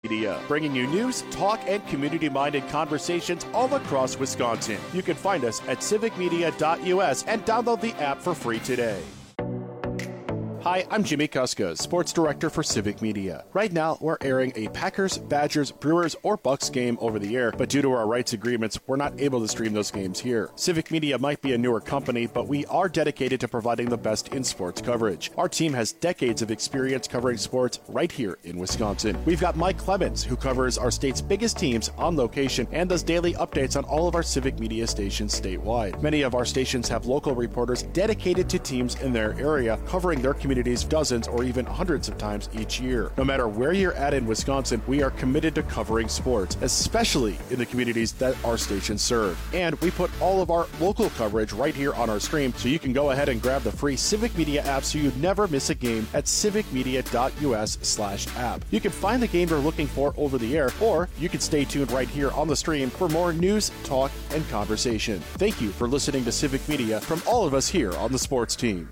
Media, bringing you news, talk, and community-minded conversations all across Wisconsin. You can find us at civicmedia.us and download the app for free today. Hi, I'm Jimmy Kuska, Sports Director for Civic Media. Right now, we're airing a Packers, Badgers, Brewers, or Bucks game over the air, but due to our rights agreements, we're not able to stream those games here. Civic Media might be a newer company, but we are dedicated to providing the best in sports coverage. Our team has decades of experience covering sports right here in Wisconsin. We've got Mike Clemens, who covers our state's biggest teams on location and does daily updates on all of our Civic Media stations statewide. Many of our stations have local reporters dedicated to teams in their area, covering their communities dozens or even hundreds of times each year. No matter where you're at in Wisconsin, we are committed to covering sports, especially in the communities that our stations serve. And we put all of our local coverage right here on our stream, so you can go ahead and grab the free Civic Media app so you never miss a game at civicmedia.us/app. You can find the game you're looking for over the air, or you can stay tuned right here on the stream for more news, talk, and conversation. Thank you for listening to Civic Media from all of us here on the sports team.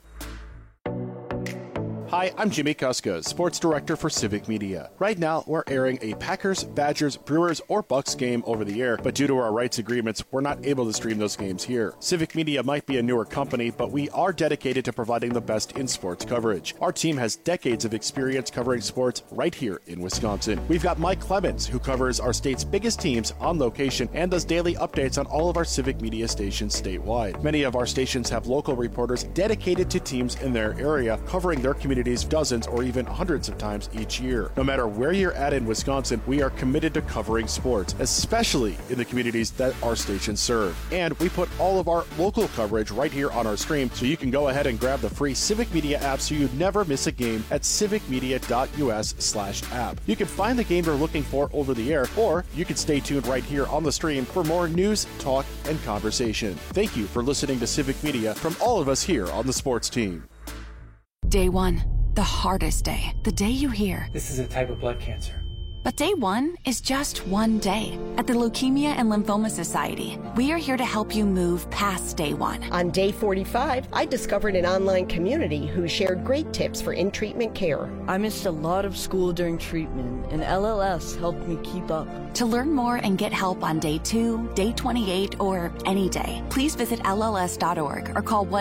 Hi, I'm Jimmy Kuska, Sports Director for Civic Media. Right now, we're airing a Packers, Badgers, Brewers, or Bucks game over the air, but due to our rights agreements, we're not able to stream those games here. Civic Media might be a newer company, but we are dedicated to providing the best in sports coverage. Our team has decades of experience covering sports right here in Wisconsin. We've got Mike Clemens, who covers our state's biggest teams on location and does daily updates on all of our Civic Media stations statewide. Many of our stations have local reporters dedicated to teams in their area, covering their communities dozens or even hundreds of times each year. No matter where you're at in Wisconsin, we are committed to covering sports, especially in the communities that our stations serve. And we put all of our local coverage right here on our stream, so you can go ahead and grab the free Civic Media app so you never miss a game at civicmedia.us/app. You can find the game you're looking for over the air, or you can stay tuned right here on the stream for more news, talk, and conversation. Thank you for listening to Civic Media from all of us here on the sports team. Day one, the hardest day. The day you hear, "This is a type of blood cancer." But day one is just one day. At the Leukemia and Lymphoma Society, we are here to help you move past day one. On day 45, I discovered an online community who shared great tips for in-treatment care. I missed a lot of school during treatment, and LLS helped me keep up. To learn more and get help on day 2, day 28, or any day, please visit LLS.org or call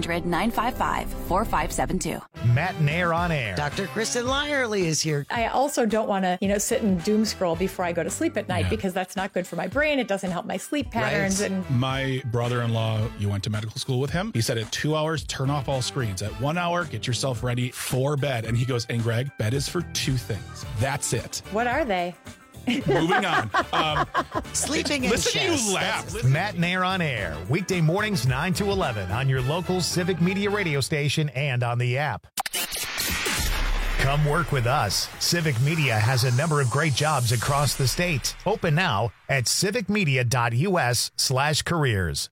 1-800-955-4572. Matt Nair on air. Dr. Kristen Lyerly is here. I also don't want to, sit and doom scroll before I go to sleep at night because that's not good for my brain. It doesn't help my sleep patterns. Right. And my brother-in-law, you went to medical school with him. He said at 2 hours, turn off all screens. At 1 hour, get yourself ready for bed. And he goes, and Greg, bed is for 2 things. That's it. What are they? Moving on. Sleeping and listen chess. To you laugh. Matt Nair on air. Weekday mornings 9 to 11 on your local Civic Media radio station and on the app. Come work with us. Civic Media has a number of great jobs across the state. Open now at civicmedia.us/careers.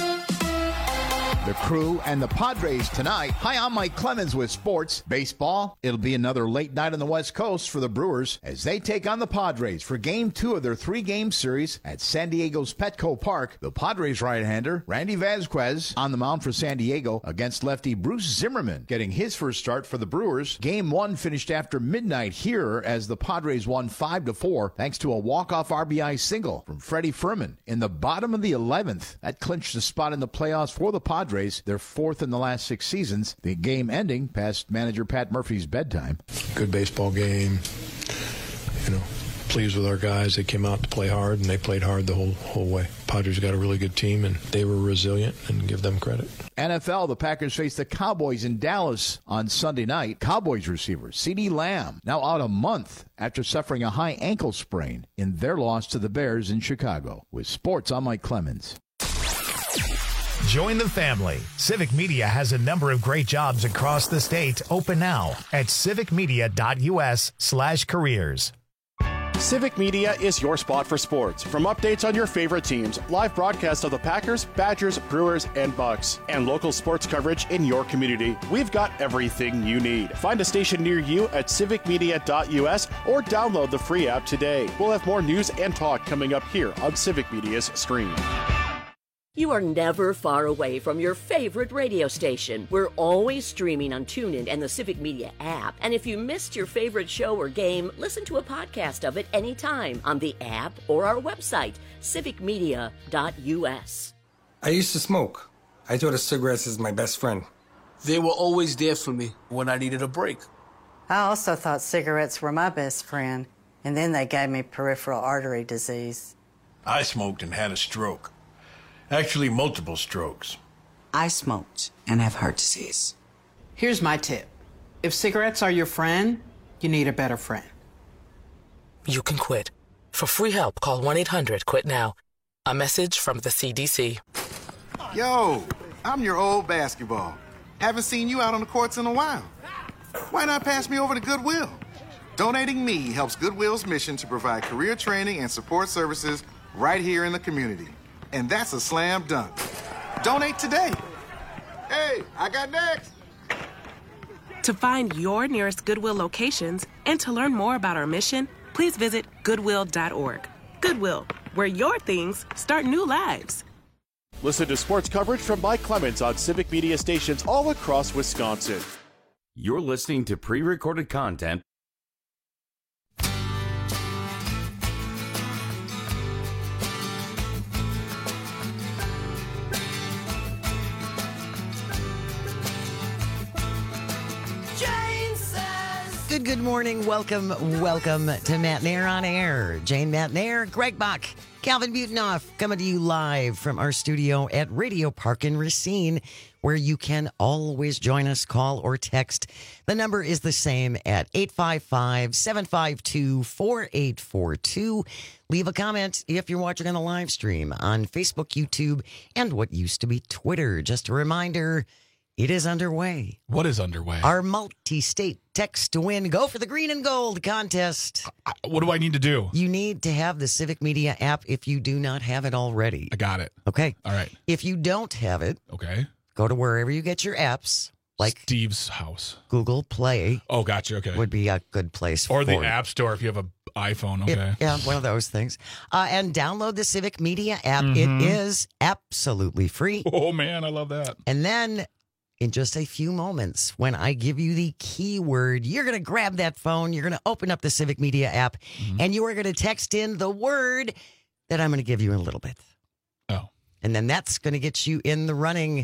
The Crew and the Padres tonight. Hi, I'm Mike Clemens with sports. Baseball, it'll be another late night on the West Coast for the Brewers as they take on the Padres for Game 2 of their 3-game series at San Diego's Petco Park. The Padres right-hander, Randy Vasquez, on the mound for San Diego against lefty Bruce Zimmerman, getting his first start for the Brewers. Game 1 finished after midnight here as the Padres won 5-4 thanks to a walk-off RBI single from Freddie Furman in the bottom of the 11th. That clinched the spot in the playoffs for the Padres. They're 4th in the last 6 seasons. The game ending past manager Pat Murphy's bedtime. Good baseball game. Pleased with our guys. They came out to play hard, and they played hard the whole way. Padres got a really good team, and they were resilient, and give them credit. NFL, the Packers face the Cowboys in Dallas on Sunday night. Cowboys receiver CeeDee Lamb now out a month after suffering a high ankle sprain in their loss to the Bears in Chicago. With sports, I'm Mike Clemens. Join the family. Civic Media has a number of great jobs across the state. Open now at civicmedia.us/careers. Civic Media is your spot for sports. From updates on your favorite teams, live broadcasts of the Packers, Badgers, Brewers, and Bucks, and local sports coverage in your community, we've got everything you need. Find a station near you at civicmedia.us or download the free app today. We'll have more news and talk coming up here on Civic Media's stream. You are never far away from your favorite radio station. We're always streaming on TuneIn and the Civic Media app. And if you missed your favorite show or game, listen to a podcast of it anytime on the app or our website, civicmedia.us. I used to smoke. I thought of cigarettes as my best friend. They were always there for me when I needed a break. I also thought cigarettes were my best friend, and then they gave me peripheral artery disease. I smoked and had a stroke. Actually, multiple strokes. I smoked and have heart disease. Here's my tip. If cigarettes are your friend, you need a better friend. You can quit. For free help, call 1-800-QUIT-NOW. A message from the CDC. Yo, I'm your old basketball. Haven't seen you out on the courts in a while. Why not pass me over to Goodwill? Donating me helps Goodwill's mission to provide career training and support services right here in the community. And that's a slam dunk. Donate today. Hey, I got next. To find your nearest Goodwill locations and to learn more about our mission, please visit Goodwill.org. Goodwill, where your things start new lives. Listen to sports coverage from Mike Clemens on Civic Media stations all across Wisconsin. You're listening to pre-recorded content. Good morning. Welcome to Matt Nair on Air. Jane Matt Nair, Greg Bach, Calvin Butenoff, coming to you live from our studio at Radio Park in Racine, where you can always join us, call or text. The number is the same at 855-752-4842. Leave a comment if you're watching on the live stream on Facebook, YouTube, and what used to be Twitter. Just a reminder, it is underway. What is underway? Our multi-state text to win Go for the Green and Gold contest. What do I need to do? You need to have the Civic Media app if you do not have it already. I got it. Okay. All right. If you don't have it, okay, go to wherever you get your apps, like Steve's house. Google Play. Oh, gotcha. Okay. Would be a good place or for the App Store if you have an iPhone. Okay. Yeah, one of those things. And download the Civic Media app. Mm-hmm. It is absolutely free. Oh, man, I love that. And then in just a few moments, when I give you the keyword, you're going to grab that phone, you're going to open up the Civic Media app, and you are going to text in the word that I'm going to give you in a little bit. Oh. And then that's going to get you in the running.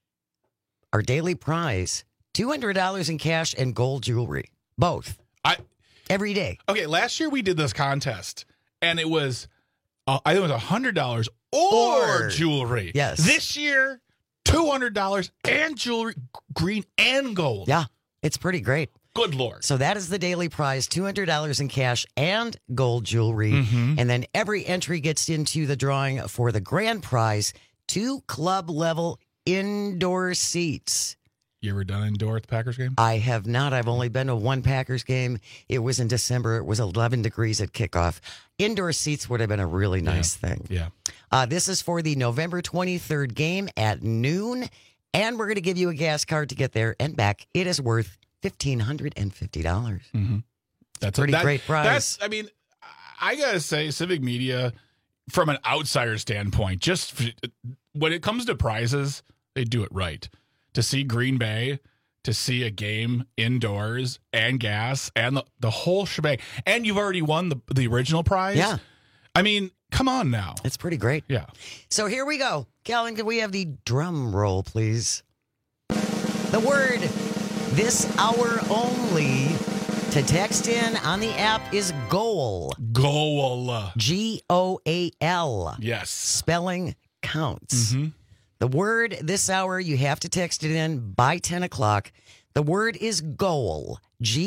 Our daily prize, $200 in cash and gold jewelry. Both. Every day. Okay, last year we did this contest, and it was, I think it was $100 or jewelry. Yes. This year, $200 and jewelry, green and gold. Yeah, it's pretty great. Good Lord. So that is the daily prize, $200 in cash and gold jewelry. Mm-hmm. And then every entry gets into the drawing for the grand prize, 2 club-level indoor seats. You ever done indoor at the Packers game? I have not. I've only been to one Packers game. It was in December. It was 11 degrees at kickoff. Indoor seats would have been a really nice thing. Yeah. This is for the November 23rd game at noon, and we're going to give you a gas card to get there and back. It is worth $1,550. Mm-hmm. That's a pretty great prize. I mean, I got to say, Civic Media, from an outsider standpoint, just when it comes to prizes, they do it right. To see Green Bay, to see a game indoors and gas and the whole shebang. And you've already won the original prize. Yeah. I mean, come on now. It's pretty great. Yeah. So here we go. Calvin, can we have the drum roll, please? The word this hour only to text in on the app is goal. Goal. G-O-A-L. Yes. Spelling counts. Mm-hmm. The word this hour, you have to text it in by 10 o'clock. The word is goal.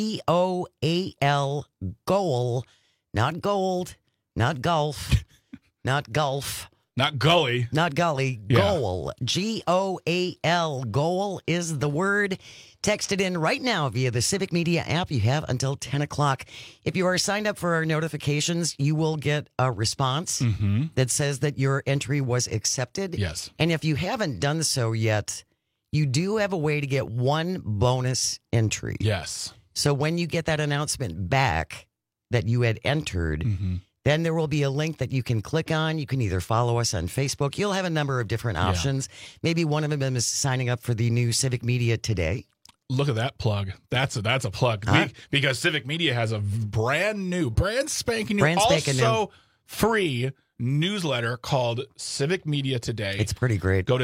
G-O-A-L. Goal. Not gold. Not golf. Not golf. Not gully. Not gully. Yeah. Goal. G-O-A-L. Goal is the word. Text it in right now via the Civic Media app. You have until 10 o'clock. If you are signed up for our notifications, you will get a response that says that your entry was accepted. Yes. And if you haven't done so yet, you do have a way to get one bonus entry. Yes. So when you get that announcement back that you had entered, Then there will be a link that you can click on. You can either follow us on Facebook. You'll have a number of different options. Maybe one of them is signing up for the new Civic Media Today. Look at that plug. That's a plug. Because Civic Media has a brand spanking new, also free newsletter called Civic Media Today. It's pretty great. Go to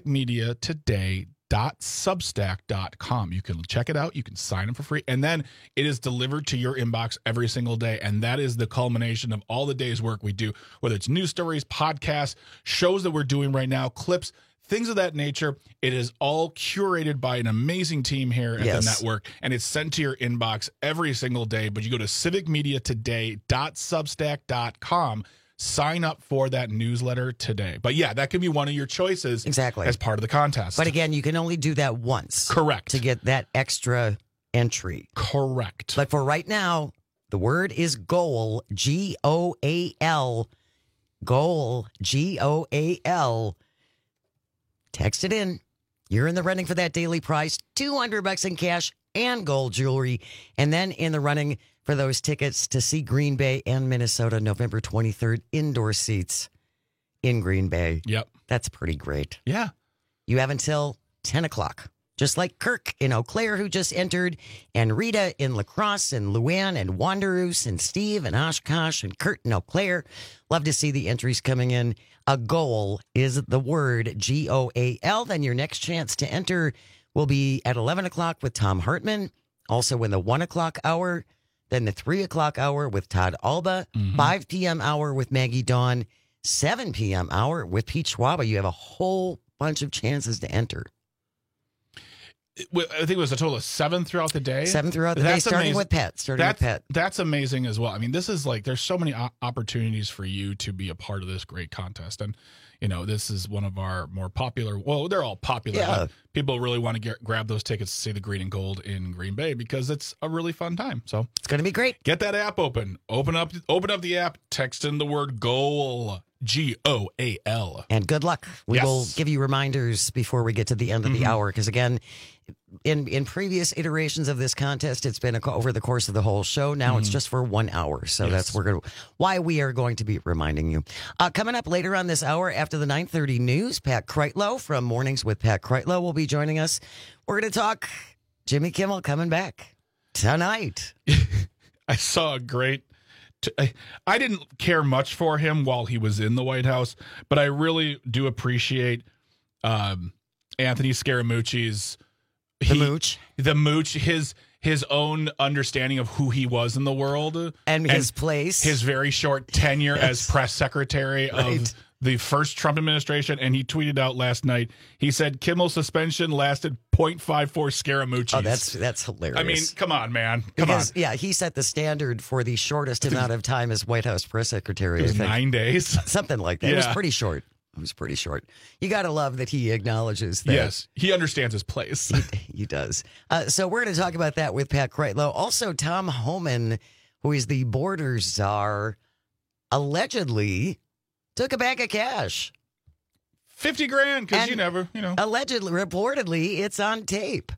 civicmediatoday.substack.com. You can check it out. You can sign up for free. And then it is delivered to your inbox every single day. And that is the culmination of all the day's work we do, whether it's news stories, podcasts, shows that we're doing right now, clips, things of that nature. It is all curated by an amazing team here at the network, and it's sent to your inbox every single day. But you go to civicmediatoday.substack.com, sign up for that newsletter today. But yeah, that can be one of your choices as part of the contest. But again, you can only do that once. Correct. To get that extra entry. Correct. But for right now, the word is goal, G-O-A-L, goal, G-O-A-L. Text it in. You're in the running for that daily prize, $200 in cash and gold jewelry. And then in the running for those tickets to see Green Bay and Minnesota November 23rd, indoor seats in Green Bay. Yep. That's pretty great. Yeah. You have until 10 o'clock. Just like Kirk in Eau Claire, who just entered, and Rita in La Crosse, and Luann and Wanderus, and Steve and Oshkosh, and Kurt in Eau Claire. Love to see the entries coming in. A goal is the word, G-O-A-L. Then your next chance to enter will be at 11 o'clock with Tom Hartman. Also in the 1 o'clock hour. Then the 3 o'clock hour with Todd Alba. 5 p.m. hour with Maggie Dawn. 7 p.m. hour with Pete Schwaba. You have a whole bunch of chances to enter. I think it was a total of 7 throughout the day. 7 throughout the day, starting with Pet. That's amazing as well. I mean, this is like, there's so many opportunities for you to be a part of this great contest. And, you know, this is one of our more popular, well, they're all popular. Yeah. But people really want to grab those tickets to see the green and gold in Green Bay because it's a really fun time. So it's going to be great. Get that app open. Open up the app, text in the word goal. G-O-A-L. And good luck. We will give you reminders before we get to the end of the hour. Because again, in previous iterations of this contest, it's been over the course of the whole show. Now it's just for 1 hour. So that's why we are going to be reminding you. Coming up later on this hour after the 9:30 news, Pat Kreitlow from Mornings with Pat Kreitlow will be joining us. We're going to talk Jimmy Kimmel coming back tonight. I saw a great... I didn't care much for him while he was in the White House, but I really do appreciate Anthony Scaramucci's the mooch, his own understanding of who he was in the world and his place, his very short tenure as press secretary of the first Trump administration. And he tweeted out last night, he said Kimmel's suspension lasted 0.54 Scaramucci's. Oh, that's hilarious. I mean, come on, man. Yeah, he set the standard for the shortest amount of time as White House press secretary. It was 9 days. Something like that. Yeah. It was pretty short. You got to love that he acknowledges that. Yes, he understands his place. He does. So we're going to talk about that with Pat Kreitlow. Also, Tom Homan, who is the border czar, allegedly took a bag of cash. 50 grand, because Allegedly, reportedly, it's on tape.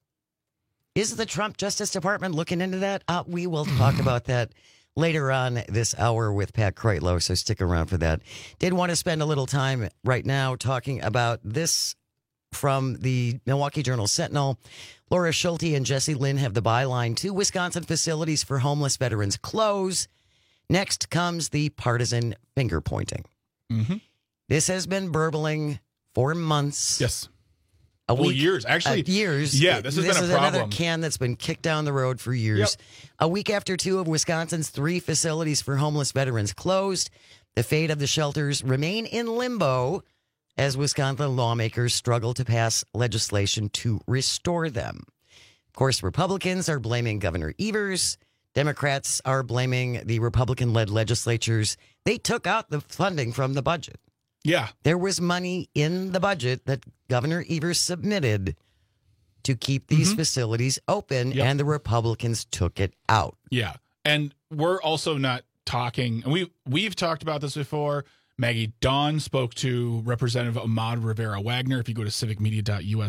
Is the Trump Justice Department looking into that? We will talk about that later on this hour with Pat Kreitlow, so stick around for that. Did want to spend a little time right now talking about this from the Milwaukee Journal-Sentinel. Laura Schulte and Jesse Lynn have the byline, 2 Wisconsin facilities for homeless veterans close. Next comes the partisan finger-pointing. Mm-hmm. This has been burbling for months. Yes. Years. Actually, years. Yeah, this has been a problem. Another can that's been kicked down the road for years. Yep. A week after 2 of Wisconsin's 3 facilities for homeless veterans closed, the fate of the shelters remain in limbo as Wisconsin lawmakers struggle to pass legislation to restore them. Of course, Republicans are blaming Governor Evers. Democrats are blaming the Republican-led legislatures. They took out the funding from the budget. Yeah. There was money in the budget that Governor Evers submitted to keep these facilities open, and the Republicans took it out. Yeah. And we're also not talking, and we've talked about this before. Maggie Dawn spoke to Representative Ahmad Rivera-Wagner. If you go to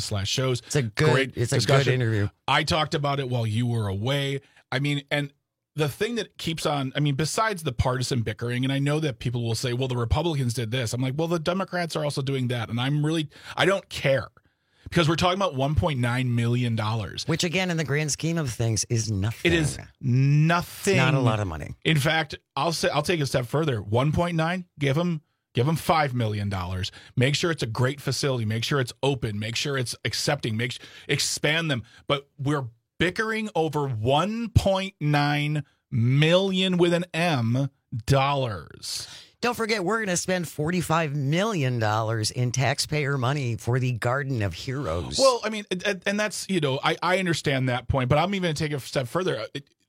civicmedia.us/shows. It's a good interview. I talked about it while you were away. I mean, and the thing that keeps on, I mean, besides the partisan bickering, and I know that people will say, well, the Republicans did this. I'm like, well, the Democrats are also doing that. And I don't care, because we're talking about $1.9 million. Which, again, in the grand scheme of things, is nothing. It is nothing. It's not a lot of money. In fact, I'll take a step further. 1.9, give them $5 million. Make sure it's a great facility. Make sure it's open. Make sure it's accepting. Expand them. But we're bickering over $1.9 million with an M dollars. Don't forget, we're going to spend $45 million in taxpayer money for the Garden of Heroes. Well, I mean, and that's, I understand that point, but I'm even going to take it a step further.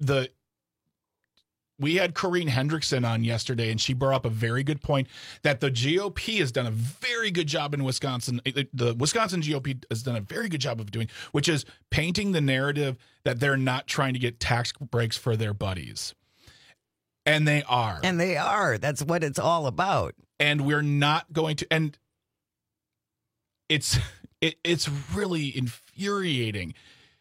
We had Corrine Hendrickson on yesterday, and she brought up a very good point that the GOP has done a very good job in Wisconsin. The Wisconsin GOP has done a very good job of doing, which is painting the narrative that they're not trying to get tax breaks for their buddies. And they are. And they are. That's what it's all about. And we're not going to. And it's really infuriating.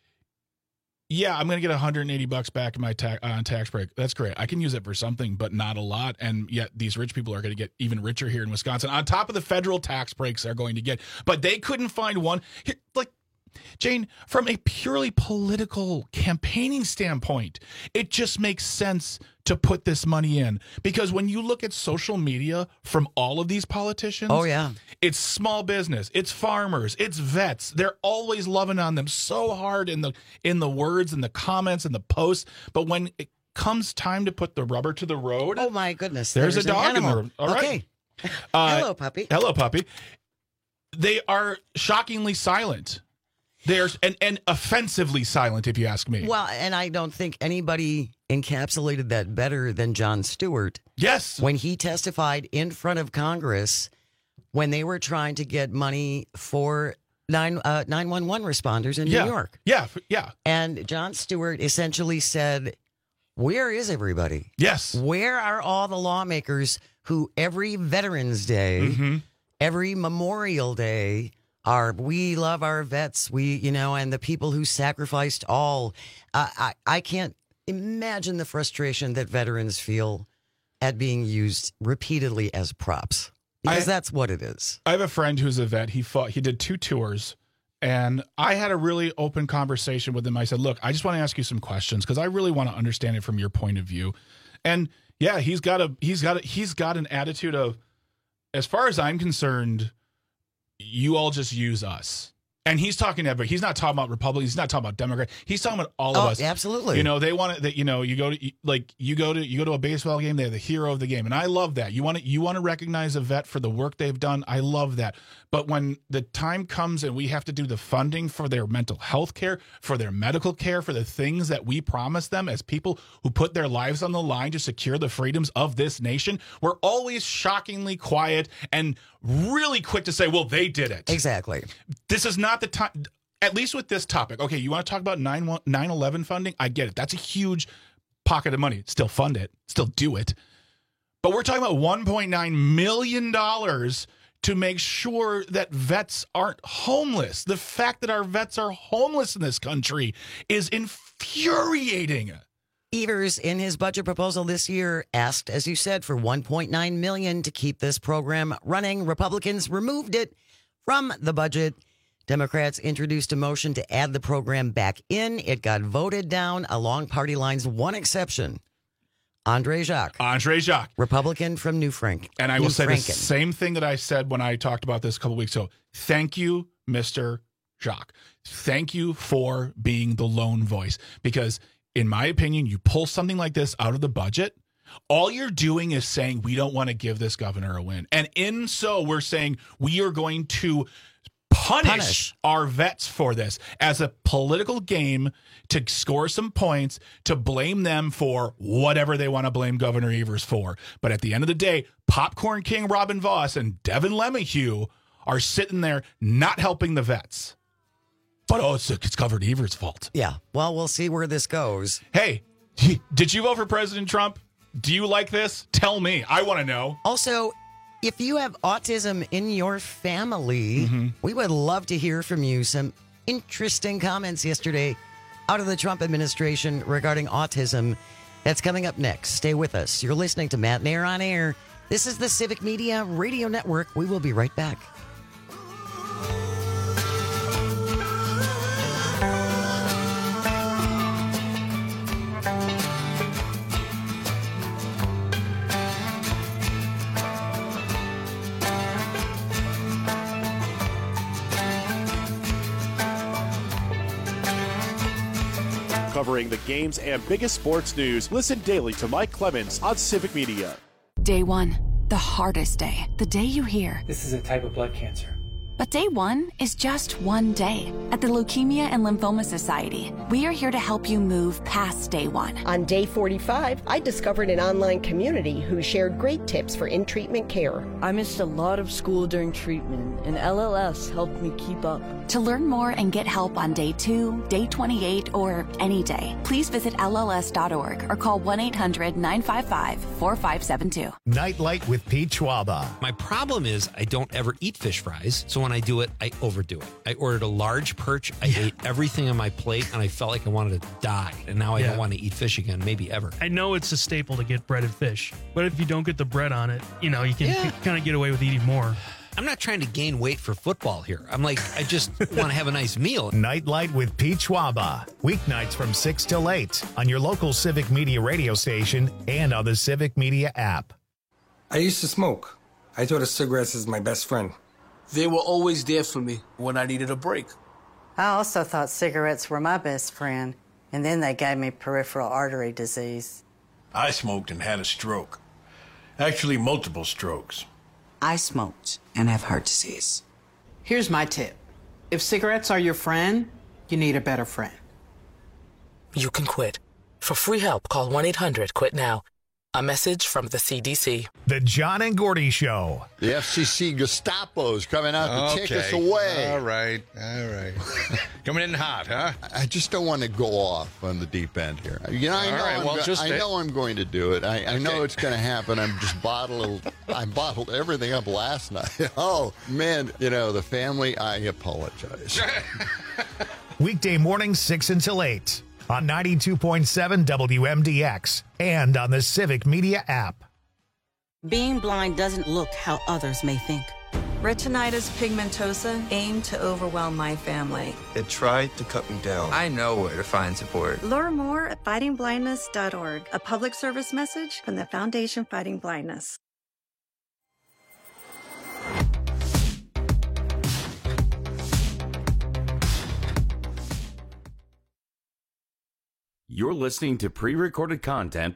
Yeah, I'm going to get $180 back in my tax break. That's great. I can use it for something, but not a lot. And yet these rich people are going to get even richer here in Wisconsin on top of the federal tax breaks they're going to get. But they couldn't find one. Like, Jane, from a purely political campaigning standpoint, it just makes sense to put this money in. Because when you look at social media from all of these politicians, oh yeah, it's small business, it's farmers, it's vets. They're always loving on them so hard in the words and the comments and the posts. But when it comes time to put the rubber to the road, oh my goodness, there's a dog in the room. All right. Hello, puppy. Hello, puppy. They are shockingly silent. They're and offensively silent, if you ask me. Well, and I don't think anybody encapsulated that better than Jon Stewart. Yes. When he testified in front of Congress when they were trying to get money for 911 responders in New York. Yeah, yeah. And Jon Stewart essentially said, where is everybody? Yes. Where are all the lawmakers who every Veterans Day, every Memorial Day, we love our vets, and the people who sacrificed all. I can't imagine the frustration that veterans feel at being used repeatedly as props, because that's what it is. I have a friend who's a vet. He did 2 tours, and I had a really open conversation with him. I said, look, I just want to ask you some questions because I really want to understand it from your point of view. And yeah, he's got an attitude of, as far as I'm concerned, you all just use us. And he's talking to everybody. He's not talking about Republicans. He's not talking about Democrats. He's talking about all of us. Absolutely. They want it that, you go to a baseball game, they're the hero of the game. And I love that. You want to recognize a vet for the work they've done. I love that. But when the time comes and we have to do the funding for their mental health care, for their medical care, for the things that we promise them as people who put their lives on the line to secure the freedoms of this nation, we're always shockingly quiet and really quick to say, well, they did it. Exactly. This is not the time, at least with this topic. Okay, you want to talk about 9/11 funding? I get it. That's a huge pocket of money. Still fund it. Still do it. But we're talking about $1.9 million to make sure that vets aren't homeless. The fact that our vets are homeless in this country is infuriating. Evers, in his budget proposal this year, asked, as you said, for $1.9 million to keep this program running. Republicans removed it from the budget. Democrats introduced a motion to add the program back in. It got voted down along party lines, one exception. Andre Jacques. Republican from New Frank. And I will say the same thing that I said when I talked about this a couple weeks ago. Thank you, Mr. Jacques. Thank you for being the lone voice. Because in my opinion, you pull something like this out of the budget, all you're doing is saying we don't want to give this governor a win. And in so we're saying we are going to punish our vets for this as a political game to score some points, to blame them for whatever they want to blame Governor Evers for. But at the end of the day, Popcorn King Robin Voss and Devin LeMahieu are sitting there not helping the vets. But it's Governor Evers' fault. Yeah. Well, we'll see where this goes. Hey, did you vote for President Trump? Do you like this? Tell me. I want to know. Also, if you have autism in your family, we would love to hear from you. Some interesting comments yesterday out of the Trump administration regarding autism. That's coming up next. Stay with us. You're listening to Matt Nair on Air. This is the Civic Media Radio Network. We will be right back. Covering the games and biggest sports news, listen daily to Mike Clemens on Civic Media. Day 1, the hardest day. The day you hear. This is a type of blood cancer. But day 1 is just one day. At the Leukemia and Lymphoma Society, we are here to help you move past day 1. On day 45, I discovered an online community who shared great tips for in-treatment care. I missed a lot of school during treatment, and LLS helped me keep up. To learn more and get help on day 2, day 28, or any day, please visit LLS.org or call 1-800-955-4572. Nightlight with Pete Schwaba. My problem is I don't ever eat fish fries, so when I do it, I overdo it. I ordered a large perch. I ate everything on my plate, and I felt like I wanted to die. And now I don't want to eat fish again, maybe ever. I know it's a staple to get breaded fish, but if you don't get the bread on it, you can kind of get away with eating more. I'm not trying to gain weight for football here. I'm like, I just want to have a nice meal. Nightlight with Pete Schwaba. Weeknights from 6 till 8 on your local Civic Media radio station and on the Civic Media app. I used to smoke. I thought of cigarettes as my best friend. They were always there for me when I needed a break. I also thought cigarettes were my best friend, and then they gave me peripheral artery disease. I smoked and had a stroke. Actually, multiple strokes. I smoked and have heart disease. Here's my tip. If cigarettes are your friend, you need a better friend. You can quit. For free help, call 1-800-QUIT-NOW. A message from the CDC. The John and Gordy Show. The FCC Gestapo's coming out to take us away. All right. Coming in hot, huh? I just don't want to go off on the deep end here. I know I'm going to do it. I know it's going to happen. I bottled everything up last night. Oh, man, the family, I apologize. Weekday mornings 6 until 8. On 92.7 WMDX and on the Civic Media app. Being blind doesn't look how others may think. Retinitis pigmentosa aimed to overwhelm my family. It tried to cut me down. I know where to find support. Learn more at fightingblindness.org, a public service message from the Foundation Fighting Blindness. You're listening to pre-recorded content.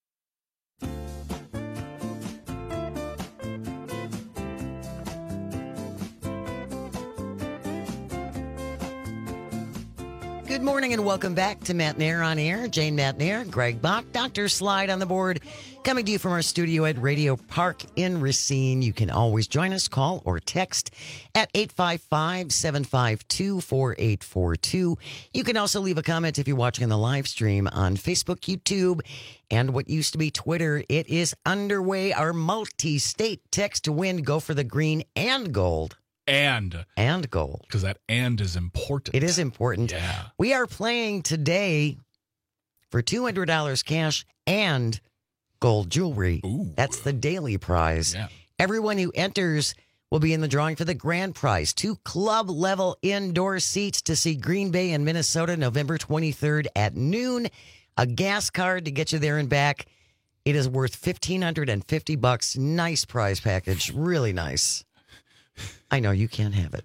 Good morning and welcome back to Matt Nair on Air. Jane Matt Nair, Greg Bach, Dr. Slide on the board. Coming to you from our studio at Radio Park in Racine. You can always join us, call or text at 855-752-4842. You can also leave a comment if you're watching on the live stream on Facebook, YouTube, and what used to be Twitter. It is underway. Our multi-state text to win. Go for the green and gold. And gold. Because that and is important. It is important. Yeah. We are playing today for $200 cash and gold jewelry. Ooh. That's the daily prize. Yeah. Everyone who enters will be in the drawing for the grand prize. 2 club-level indoor seats to see Green Bay and Minnesota November 23rd at noon. A gas card to get you there and back. It is worth $1,550. Nice prize package. Really nice. I know you can't have it.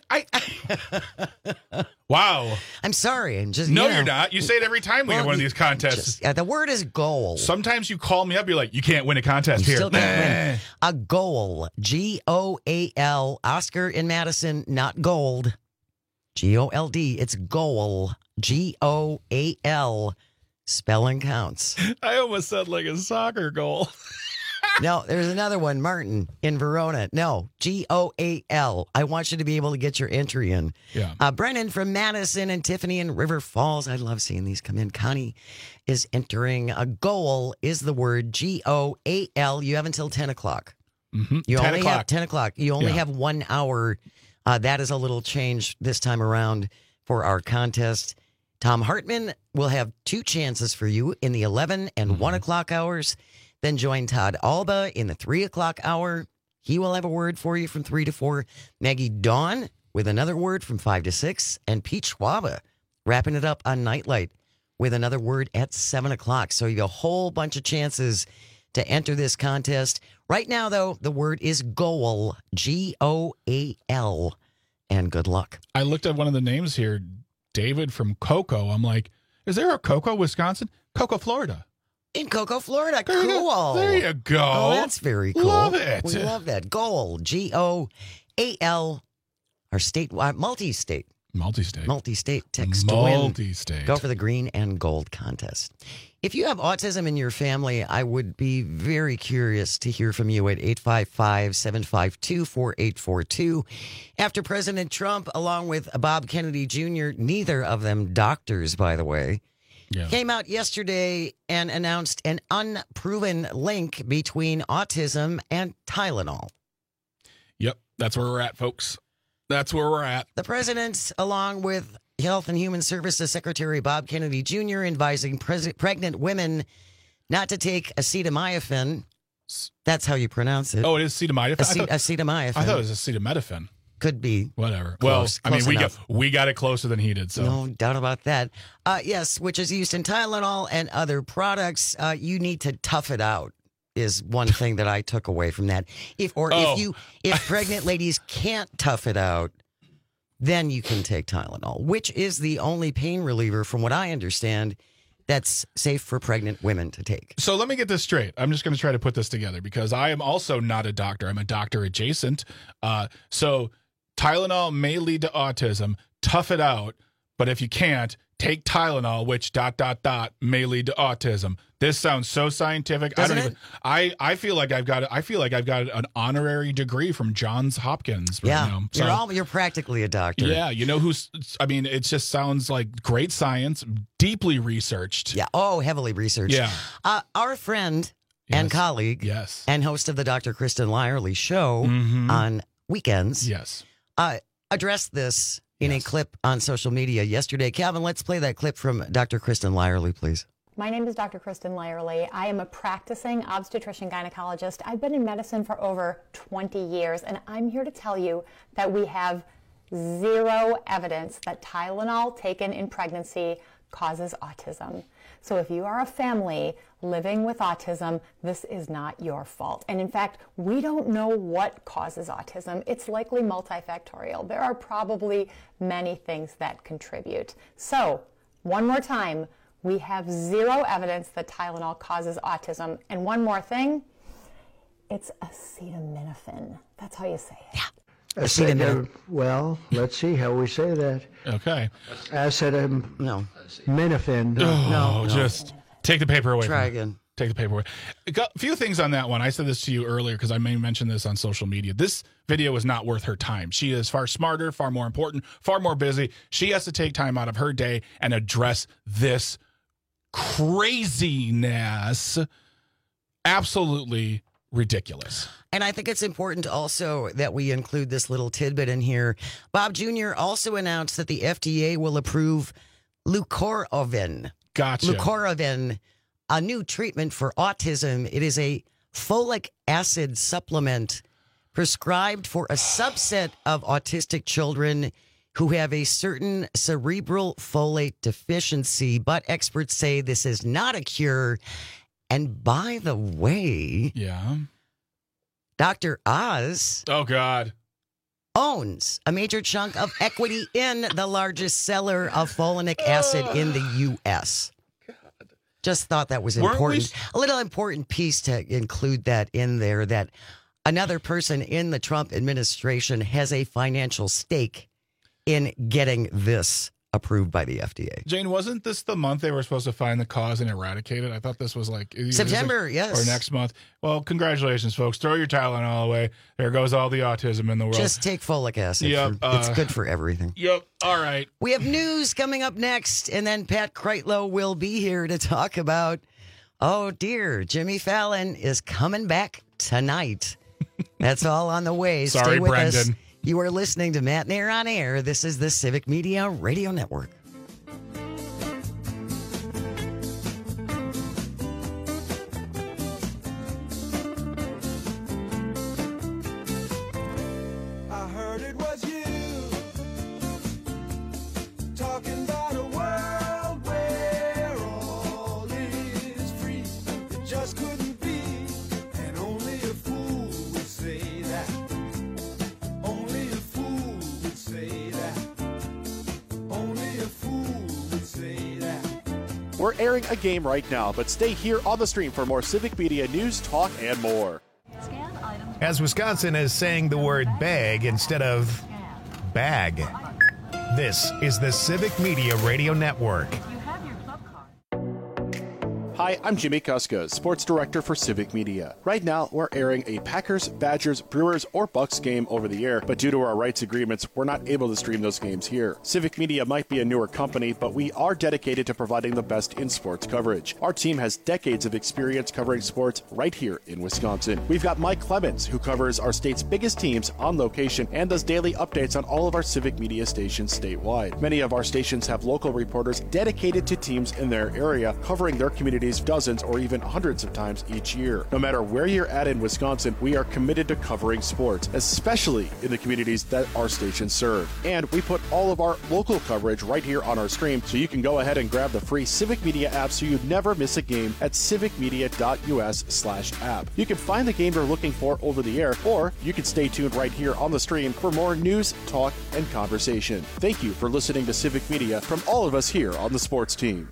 Wow. I'm sorry. I'm just No, you're not. You say it every time we have one of these contests. The word is goal. Sometimes you call me up, you're like, you can't win a contest here. Still can't win. A goal. G-O-A-L. Oscar in Madison, not gold. G-O-L-D. It's goal. G-O-A-L. Spelling counts. I almost said like a soccer goal. No, there's another one, Martin, in Verona. No, G-O-A-L. I want you to be able to get your entry in. Yeah. Brennan from Madison and Tiffany in River Falls. I love seeing these come in. Connie is entering. A goal is the word G-O-A-L. You have until 10 o'clock. Mm-hmm. You 10 only o'clock. have 10 o'clock. You only have 1 hour. That is a little change this time around for our contest. Tom Hartman will have 2 chances for you in the 11 and 1 o'clock hours. Then join Todd Alba in the 3 o'clock hour. He will have a word for you from 3 to 4. Maggie Dawn with another word from 5 to 6. And Pete Schwaba wrapping it up on Nightlight with another word at 7 o'clock. So you have a whole bunch of chances to enter this contest. Right now, though, the word is GOAL, G-O-A-L. And good luck. I looked at one of the names here, David from Cocoa. I'm like, is there a Cocoa, Wisconsin? Cocoa, Florida. In Cocoa, Florida. Cool. There you go. Oh, that's very cool. Love it. We love that. GOAL, G-O-A-L. Our state, multi-state. Multi-state text to win. Multi-state. Go for the green and gold contest. If you have autism in your family, I would be very curious to hear from you at 855-752-4842. After President Trump, along with Bob Kennedy Jr., neither of them doctors, by the way, came out yesterday and announced an unproven link between autism and Tylenol. Yep, that's where we're at, folks. That's where we're at. The president, along with Health and Human Services Secretary Bob Kennedy Jr., advising pregnant women not to take acetaminophen. That's how you pronounce it. Oh, it is acetaminophen? Acetaminophen. I thought it was acetaminophen. Could be. Whatever. Close We got it closer than he did. So no doubt about that. Yes, which is used in Tylenol and other products. You need to tough it out. Is one thing that I took away from that. If pregnant ladies can't tough it out, then you can take Tylenol, which is the only pain reliever, from what I understand, that's safe for pregnant women to take. So let me get this straight. I'm just going to try to put this together because I am also not a doctor. I'm a doctor adjacent. So Tylenol may lead to autism. Tough it out. But if you can't, take Tylenol, which ... may lead to autism. This sounds so scientific. I feel like I've got an honorary degree from Johns Hopkins right now. So, you're practically a doctor. Yeah, it just sounds like great science, deeply researched. Yeah. Oh, heavily researched. Yeah. Our friend and colleague, and host of the Dr. Kristen Lyerly show on weekends, addressed this in a clip on social media yesterday. Calvin, let's play that clip from Dr. Kristen Lyerly, please. My name is Dr. Kristen Lyerly. I am a practicing obstetrician gynecologist. I've been in medicine for over 20 years, and I'm here to tell you that we have zero evidence that Tylenol taken in pregnancy causes autism. So if you are a family living with autism, this is not your fault. And in fact, we don't know what causes autism. It's likely multifactorial. There are probably many things that contribute. So, one more time, we have zero evidence that Tylenol causes autism. And one more thing, it's acetaminophen. That's how you say it. Yeah. Acetaminophen. Well, let's see how we say that. Okay. Acetaminophen. No. Just take the paper away. Try again. Take the paper away. A few things on that one. I said this to you earlier because I may mention this on social media. This video is not worth her time. She is far smarter, far more important, far more busy. She has to take time out of her day and address this craziness. Absolutely ridiculous. And I think it's important also that we include this little tidbit in here. Bob Jr. also announced that the FDA will approve Leucorovin. Gotcha. Leucorovin, a new treatment for autism. It is a folic acid supplement prescribed for a subset of autistic children who have a certain cerebral folate deficiency, but experts say this is not a cure. And by the way, Dr. Oz owns a major chunk of equity in the largest seller of folinic acid in the U.S. Just thought that was important. A little important piece to include that in there, that another person in the Trump administration has a financial stake in getting this approved by the FDA. Jane, wasn't this the month they were supposed to find the cause and eradicate it? I thought this was like September, yes. Or next month. Well, congratulations, folks. Throw your Tylenol away. There goes all the autism in the world. Just take folic acid. Yep, it's good for everything. Yep. All right. We have news coming up next, and then Pat Kreitlow will be here to talk about, oh dear, Jimmy Fallon is coming back tonight. That's all on the way. Sorry, Stay with Brendan. us. You are listening to Matt Nair on Air. This is the Civic Media Radio Network. We're airing a game right now, but stay here on the stream for more Civic Media news, talk, and more. As Wisconsin is saying the word bag instead of bag. This is the Civic Media Radio Network. Hi, I'm Jimmy Kuska, Sports Director for Civic Media. Right now, we're airing a Packers, Badgers, Brewers, or Bucks game over the air, but due to our rights agreements, we're not able to stream those games here. Civic Media might be a newer company, but we are dedicated to providing the best in sports coverage. Our team has decades of experience covering sports right here in Wisconsin. We've got Mike Clemens, who covers our state's biggest teams on location and does daily updates on all of our Civic Media stations statewide. Many of our stations have local reporters dedicated to teams in their area, covering their communities dozens or even hundreds of times each year. No matter where you're at in Wisconsin, we are committed to covering sports, especially in the communities that our stations serve. And we put all of our local coverage right here on our stream, so you can go ahead and grab the free Civic Media app so you never miss a game at civicmedia.us/app. You can find the game you're looking for over the air, or you can stay tuned right here on the stream for more news, talk, and conversation. Thank you for listening to Civic Media from all of us here on the sports team.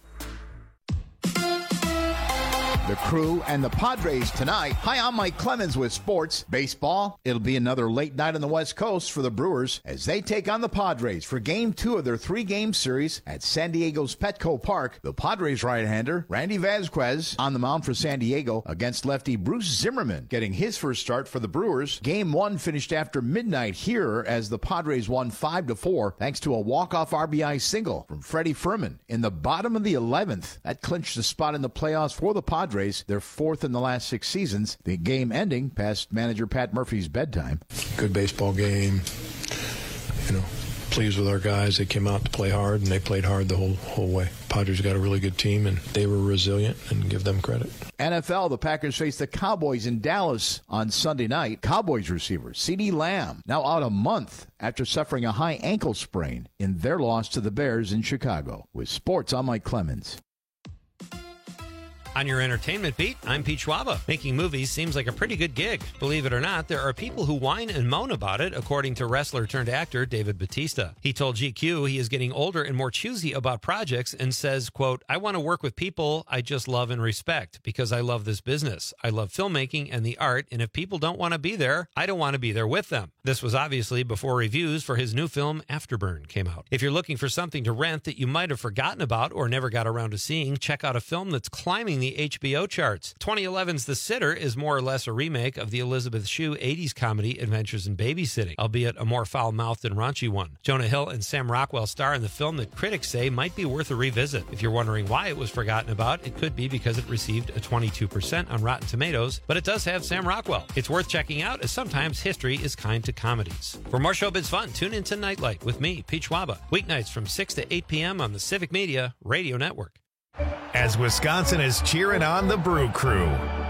The Crew and the Padres tonight. Hi, I'm Mike Clemens with Sports Baseball. It'll be another late night on the West Coast for the Brewers as they take on the Padres for Game 2 of their 3-game series at San Diego's Petco Park. The Padres right-hander, Randy Vasquez, on the mound for San Diego against lefty Bruce Zimmerman, getting his first start for the Brewers. Game 1 finished after midnight here as the Padres won 5-4 thanks to a walk-off RBI single from Freddie Furman in the bottom of the 11th. That clinched the spot in the playoffs for the Padres. They're 4th in the last 6 seasons. The game ending past manager Pat Murphy's bedtime. Good baseball game. Pleased with our guys. They came out to play hard, and they played hard the whole way. Padres got a really good team, and they were resilient, and give them credit. NFL, the Packers face the Cowboys in Dallas on Sunday night. Cowboys receiver CeeDee Lamb now out a month after suffering a high ankle sprain in their loss to the Bears in Chicago. With sports, I'm Mike Clemens. On your entertainment beat, I'm Pete Schwaba. Making movies seems like a pretty good gig. Believe it or not, there are people who whine and moan about it, according to wrestler-turned-actor David Batista. He told GQ he is getting older and more choosy about projects and says, quote, I want to work with people I just love and respect because I love this business. I love filmmaking and the art, and if people don't want to be there, I don't want to be there with them. This was obviously before reviews for his new film, Afterburn, came out. If you're looking for something to rent that you might have forgotten about or never got around to seeing, check out a film that's climbing the HBO charts. 2011's The Sitter is more or less a remake of the Elizabeth Shue 80s comedy Adventures in Babysitting, albeit a more foul-mouthed and raunchy one. Jonah Hill and Sam Rockwell star in the film that critics say might be worth a revisit. If you're wondering why it was forgotten about, it could be because it received a 22% on Rotten Tomatoes, but it does have Sam Rockwell. It's worth checking out, as sometimes history is kind to comedies. For more showbiz fun, tune into Nightlight with me, Pete Schwaba, weeknights from 6 to 8 p.m. on the Civic Media Radio Network. As Wisconsin is cheering on the Brew Crew.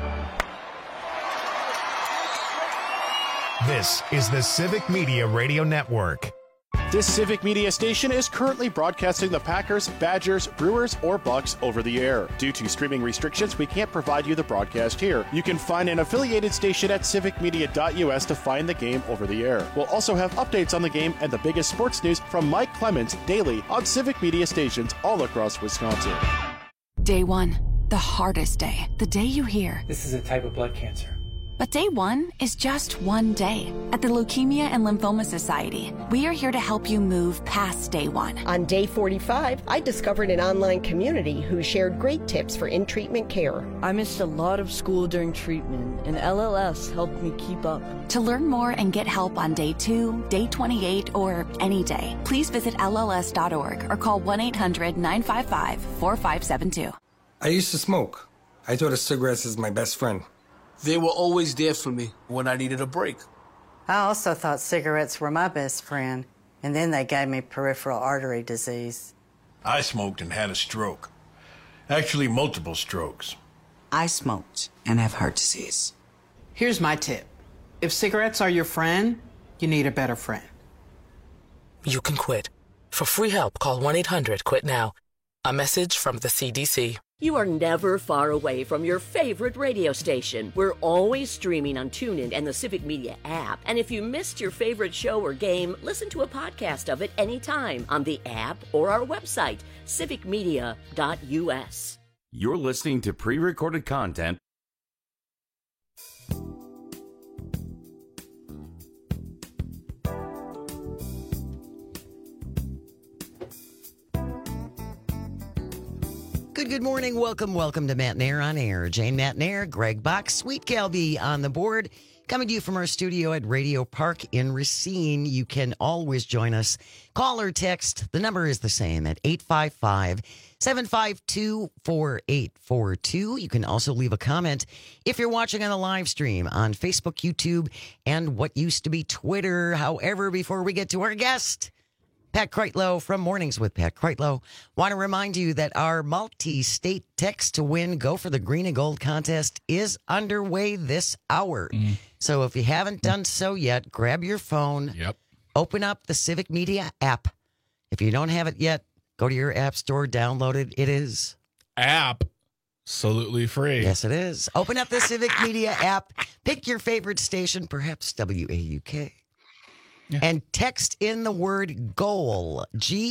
This is the Civic Media Radio Network. This Civic Media station is currently broadcasting the Packers, Badgers, Brewers, or Bucks over the air. Due to streaming restrictions, we can't provide you the broadcast here. You can find an affiliated station at civicmedia.us to find the game over the air. We'll also have updates on the game and the biggest sports news from Mike Clemens daily on Civic Media stations all across Wisconsin. Day 1, the hardest day. The day you hear, this is a type of blood cancer. But day 1 is just one day. At the Leukemia and Lymphoma Society, we are here to help you move past day 1. On day 45, I discovered an online community who shared great tips for in-treatment care. I missed a lot of school during treatment, and LLS helped me keep up. To learn more and get help on day 2, day 28, or any day, please visit LLS.org or call 1-800-955-4572. I used to smoke. I thought of cigarettes as my best friend. They were always there for me when I needed a break. I also thought cigarettes were my best friend, and then they gave me peripheral artery disease. I smoked and had a stroke. Actually, multiple strokes. I smoked and have heart disease. Here's my tip. If cigarettes are your friend, you need a better friend. You can quit. For free help, call 1-800-QUIT-NOW. A message from the CDC. You are never far away from your favorite radio station. We're always streaming on TuneIn and the Civic Media app. And if you missed your favorite show or game, listen to a podcast of it anytime on the app or our website, civicmedia.us. You're listening to pre-recorded content. Good morning. Welcome to Matt Nair on Air. Jane Matt Nair, Greg Bach, Sweet Galby on the board. Coming to you from our studio at Radio Park in Racine. You can always join us. Call or text. The number is the same at 855-752-4842. You can also leave a comment if you're watching on the live stream on Facebook, YouTube, and what used to be Twitter. However, before we get to our guest, Pat Kreitlow from Mornings with Pat Kreitlow. Want to remind you that our multi-state text to win Go for the Green and Gold contest is underway this hour. So if you haven't done so yet, grab your phone. Open up the Civic Media app. If you don't have it yet, go to your app store, download it. It is absolutely free. Yes, it is. Open up the Civic Media app. Pick your favorite station, perhaps WAUK. And text in the word GOAL,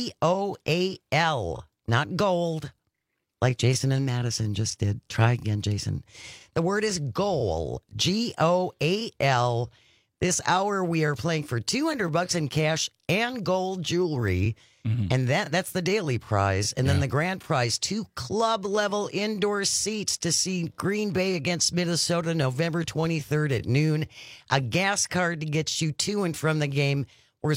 G-O-A-L, not gold, like Jason and Madison just did. Try again, Jason. The word is GOAL, G-O-A-L. This hour we are playing for $200 in cash and gold jewelry. And that's the daily prize. And then the grand prize, 2 club-level indoor seats to see Green Bay against Minnesota November 23rd at noon. A gas card to get you to and from the game worth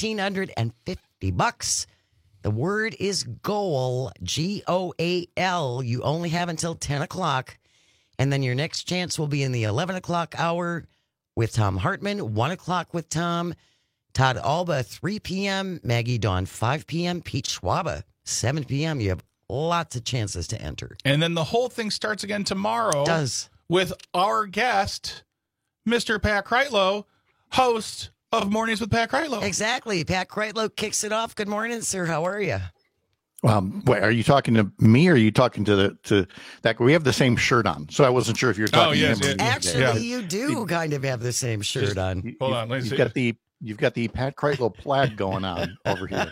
$1,550. The word is GOAL, G-O-A-L. You only have until 10 o'clock. And then your next chance will be in the 11 o'clock hour with Tom Hartman, 1 o'clock with Tom. Todd Alba, 3 p.m. Maggie Dawn, 5 p.m. Pete Schwaba, 7 p.m. You have lots of chances to enter. And then the whole thing starts again tomorrow. With our guest, Mr. Pat Kreitlow, host of Mornings with Pat Kreitlow. Exactly. Pat Kreitlow kicks it off. Good morning, sir. How are you? Wait, are you talking to me or are you talking to that? We have the same shirt on, so I wasn't sure if you were talking to him. Actually, you do kind of have the same shirt on. Hold on. You've got the Pat Kreitlow plaid going on over here.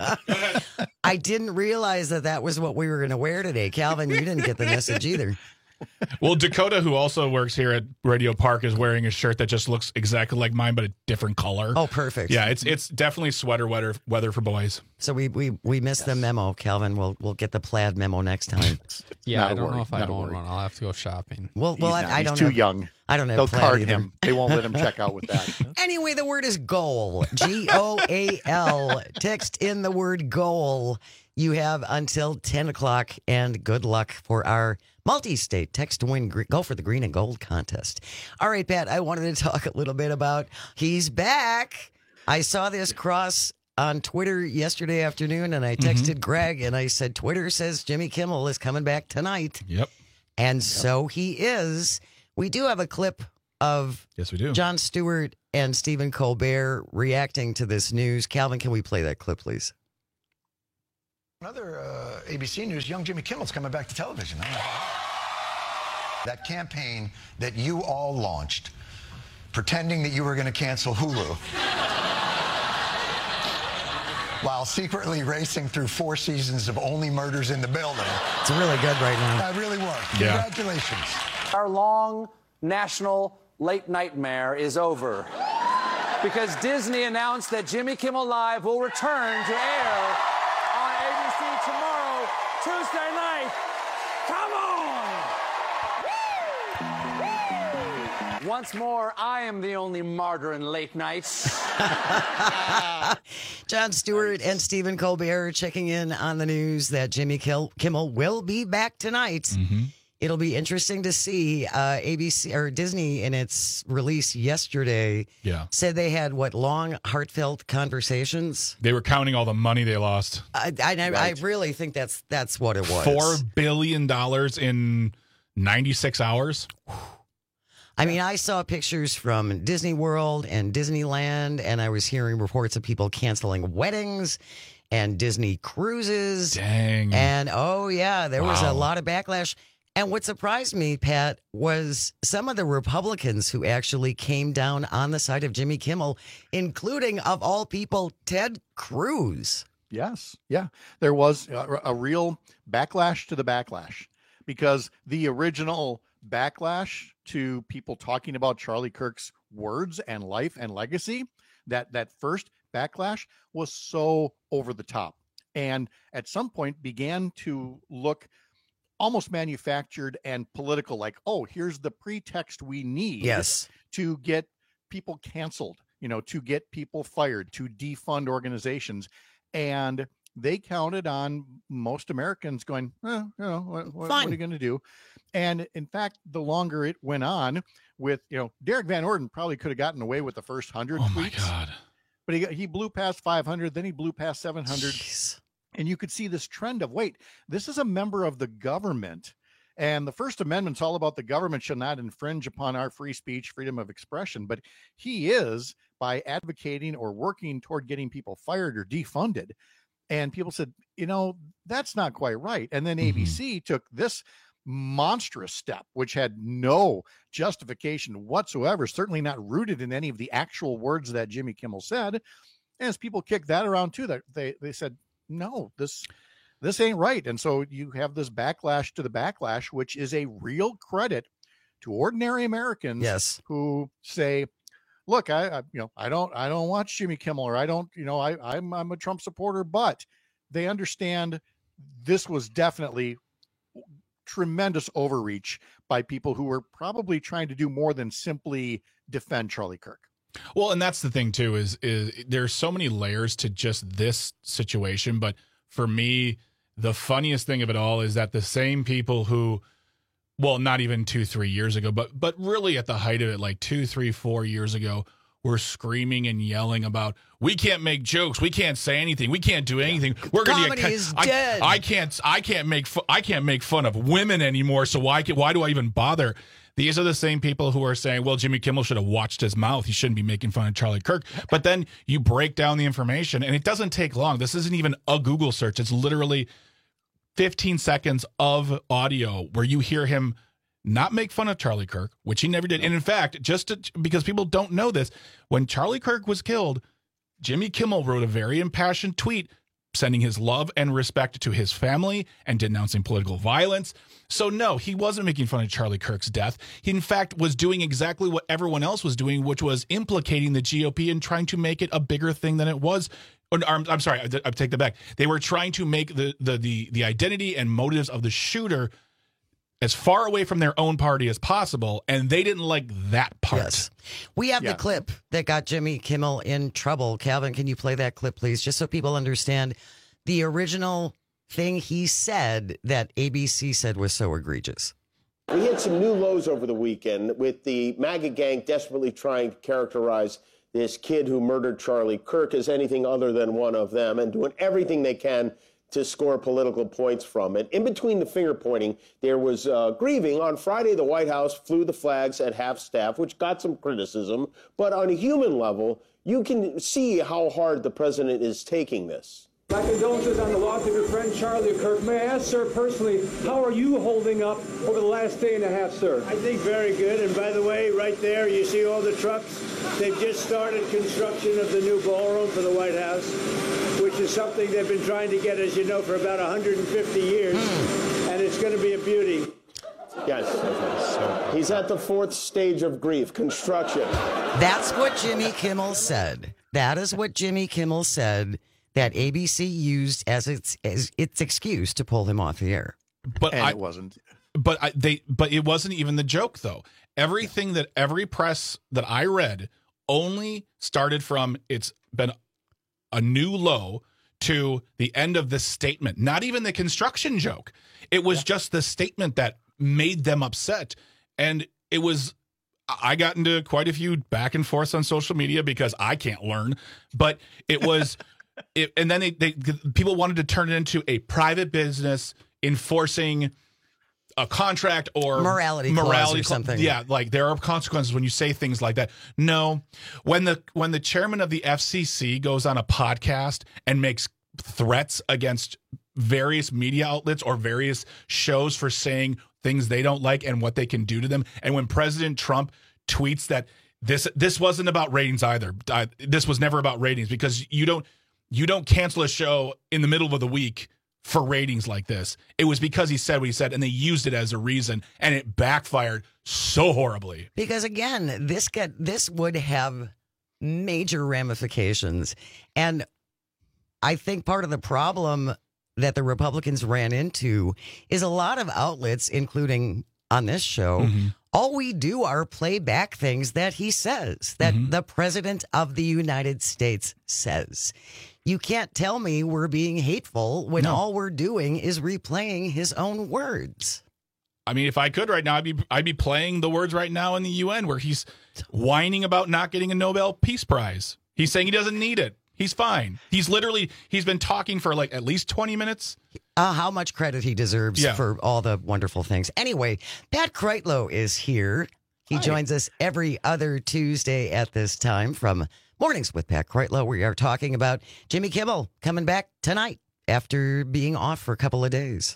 I didn't realize that was what we were going to wear today. Calvin, you didn't get the message either. Well, Dakota, who also works here at Radio Park, is wearing a shirt that just looks exactly like mine, but a different color. Oh, perfect. Yeah, it's definitely sweater weather for boys. So we missed the memo, Calvin. We'll get the plaid memo next time. Yeah, I don't know if I own one. I'll have to go shopping. Well, he's too young. I don't have They'll plaid card either. him. They won't let him check out with that. Anyway, the word is GOAL, G-O-A-L. Text in the word GOAL. You have until 10 o'clock, and good luck for our multi-state text to win Go for the Green and Gold contest. All right, Pat, I wanted to talk a little bit about he's back. I saw this cross on Twitter yesterday afternoon, and I texted Greg, and I said, Twitter says Jimmy Kimmel is coming back tonight. Yep. And so he is. We do have a clip of Jon Stewart and Stephen Colbert reacting to this news. Calvin, can we play that clip, please? Another ABC News, young Jimmy Kimmel's coming back to television. That campaign that you all launched, pretending that you were going to cancel Hulu, while secretly racing through 4 seasons of Only Murders in the Building. It's really good right now. That really was. Yeah. Congratulations. Our long national late nightmare is over because Disney announced that Jimmy Kimmel Live will return to air on ABC tomorrow, Tuesday night. Come on! Once more, I am the only martyr in late nights. Jon Stewart and Stephen Colbert checking in on the news that Jimmy Kimmel will be back tonight. It'll be interesting to see. ABC or Disney, in its release yesterday, said they had long, heartfelt conversations. They were counting all the money they lost. I really think that's what it was. $4 billion in 96 hours. I mean, I saw pictures from Disney World and Disneyland, and I was hearing reports of people canceling weddings and Disney Cruises. Dang. And there was a lot of backlash. And what surprised me, Pat, was some of the Republicans who actually came down on the side of Jimmy Kimmel, including, of all people, Ted Cruz. Yes. Yeah. There was a real backlash to the backlash, because the original backlash to people talking about Charlie Kirk's words and life and legacy, that first backlash was so over the top, and at some point began to look almost manufactured and political, like, oh, here's the pretext we need to get people canceled, to get people fired, to defund organizations. And they counted on most Americans going, what are you going to do? And in fact, the longer it went on with, Derek Van Orden probably could have gotten away with the first 100 tweets. My God. But he blew past 500, then he blew past 700. Jeez. And you could see this trend of, wait, this is a member of the government. And the First Amendment's all about the government shall not infringe upon our free speech, freedom of expression. But he is, by advocating or working toward getting people fired or defunded. And people said, that's not quite right. And then ABC took this monstrous step, which had no justification whatsoever, certainly not rooted in any of the actual words that Jimmy Kimmel said. And as people kicked that around too, that they said, no, this ain't right. And so you have this backlash to the backlash, which is a real credit to ordinary Americans who say, look, I don't watch Jimmy Kimmel, or I'm a Trump supporter, but they understand this was definitely tremendous overreach by people who were probably trying to do more than simply defend Charlie Kirk. Well, and that's the thing too, is there's so many layers to just this situation. But for me, the funniest thing of it all is that the same people who, well, not even 2-3 years ago, but really at the height of it, like 2, 3, 4 years ago, were screaming and yelling about, we can't make jokes, we can't say anything, we can't do anything. We're going to get dead. I can't make fun of women anymore. So why do I even bother? These are the same people who are saying, well, Jimmy Kimmel should have watched his mouth. He shouldn't be making fun of Charlie Kirk. But then you break down the information, and it doesn't take long. This isn't even a Google search. It's literally 15 seconds of audio where you hear him not make fun of Charlie Kirk, which he never did. And in fact, because people don't know this, when Charlie Kirk was killed, Jimmy Kimmel wrote a very impassioned tweet sending his love and respect to his family and denouncing political violence. So no, he wasn't making fun of Charlie Kirk's death. He, in fact, was doing exactly what everyone else was doing, which was implicating the GOP and trying to make it a bigger thing than it was. I'm sorry, I take that back. They were trying to make the identity and motives of the shooter as far away from their own party as possible, and they didn't like that part. Yes. We have the clip that got Jimmy Kimmel in trouble. Calvin, can you play that clip, please, just so people understand the original thing he said that ABC said was so egregious? We had some new lows over the weekend with the MAGA gang desperately trying to characterize this kid who murdered Charlie Kirk as anything other than one of them, and doing everything they can to score political points from it. In between the finger pointing, there was grieving. On Friday, the White House flew the flags at half-staff, which got some criticism. But on a human level, you can see how hard the president is taking this. My condolences on the loss of your friend Charlie Kirk. May I ask, sir, personally, how are you holding up over the last day and a half, sir? I think very good. And by the way, right there, you see all the trucks? They've just started construction of the new ballroom for the White House, which is something they've been trying to get, as you know, for about 150 years. And it's going to be a beauty. Yes. He's at the fourth stage of grief, construction. That's what Jimmy Kimmel said. That is what Jimmy Kimmel said that ABC used as its excuse to pull him off the air. But it wasn't. But it wasn't even the joke, though. Everything that every press that I read only started from it's been a new low to the end of this statement. Not even the construction joke. It was just the statement that made them upset. And it was, I got into quite a few back and forths on social media because I can't learn, but it was, and then people wanted to turn it into a private business enforcing a contract or morality clause or something. Yeah, like there are consequences when you say things like that. No, when the chairman of the FCC goes on a podcast and makes threats against various media outlets or various shows for saying things they don't like and what they can do to them. And when President Trump tweets that this wasn't about ratings either, this was never about ratings, because you don't cancel a show in the middle of the week for ratings like this. It was because he said what he said, and they used it as a reason, and it backfired so horribly. Because again, this would have major ramifications. And I think part of the problem that the Republicans ran into is a lot of outlets, including on this show, all we do are play back things that he says, that the President of the United States says. You can't tell me we're being hateful when all we're doing is replaying his own words. I mean, if I could right now, I'd be playing the words right now in the UN where he's whining about not getting a Nobel Peace Prize. He's saying he doesn't need it. He's fine. He's been talking for like at least 20 minutes. How much credit he deserves for all the wonderful things. Anyway, Pat Kreitlow is here. He joins us every other Tuesday at this time from Mornings with Pat Kreitlow. We are talking about Jimmy Kimmel coming back tonight after being off for a couple of days.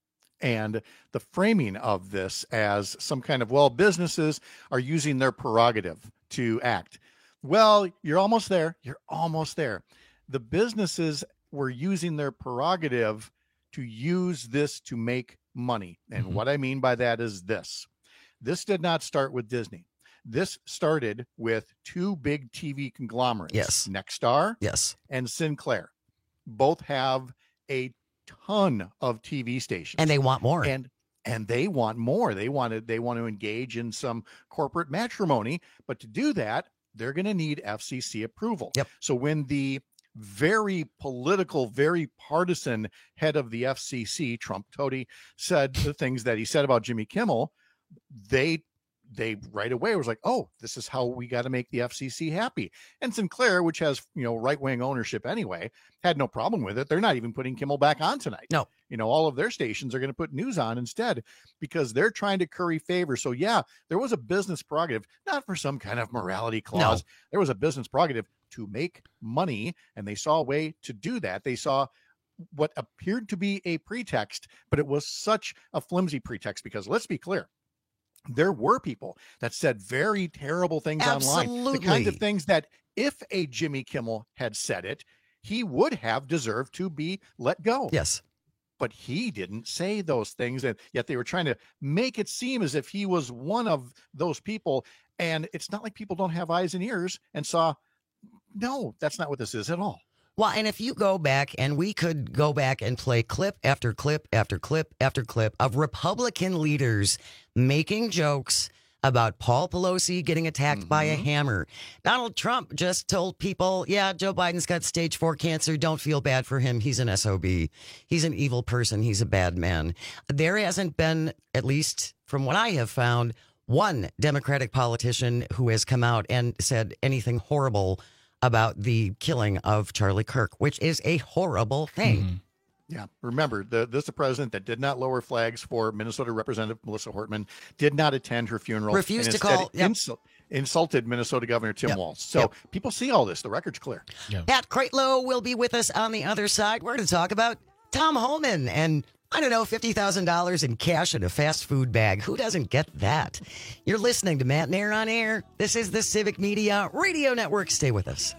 And the framing of this as some kind of, well, businesses are using their prerogative to act. Well, you're almost there. You're almost there. The businesses were using their prerogative to use this to make money. And what I mean by that is this. This did not start with Disney. This started with two big TV conglomerates. Yes. Nexstar. Yes. And Sinclair. Both have a ton of TV stations. And they want more. And they want more. They want to engage in some corporate matrimony. But to do that, they're going to need FCC approval. Yep. So when the very political, very partisan head of the FCC, Trump Toady, said the things that he said about Jimmy Kimmel, they right away was like, oh, this is how we got to make the FCC happy. And Sinclair, which has, right-wing ownership anyway, had no problem with it. They're not even putting Kimmel back on tonight. No. All of their stations are going to put news on instead because they're trying to curry favor. So yeah, there was a business prerogative, not for some kind of morality clause. No. There was a business prerogative to make money, and they saw a way to do that. They saw what appeared to be a pretext, but it was such a flimsy pretext because let's be clear. There were people that said very terrible things online. The kind of things that if a Jimmy Kimmel had said it, he would have deserved to be let go. Yes. But he didn't say those things. And yet they were trying to make it seem as if he was one of those people. And it's not like people don't have eyes and ears and saw, no, that's not what this is at all. Well, and if you go back, and we could go back and play clip after clip after clip after clip of Republican leaders making jokes about Paul Pelosi getting attacked by a hammer. Donald Trump just told people, yeah, Joe Biden's got stage 4 cancer. Don't feel bad for him. He's an SOB. He's an evil person. He's a bad man. There hasn't been, at least from what I have found, one Democratic politician who has come out and said anything horrible about the killing of Charlie Kirk, which is a horrible thing. Yeah. Remember, this is a president that did not lower flags for Minnesota Representative Melissa Hortman, did not attend her funeral. Refused to call. Insulted Minnesota Governor Tim Walz. So people see all this. The record's clear. Pat Kreitlow will be with us on the other side. We're going to talk about Tom Homan and, I don't know, $50,000 in cash in a fast food bag. Who doesn't get that? You're listening to Matt Nair on Air. This is the Civic Media Radio Network. Stay with us.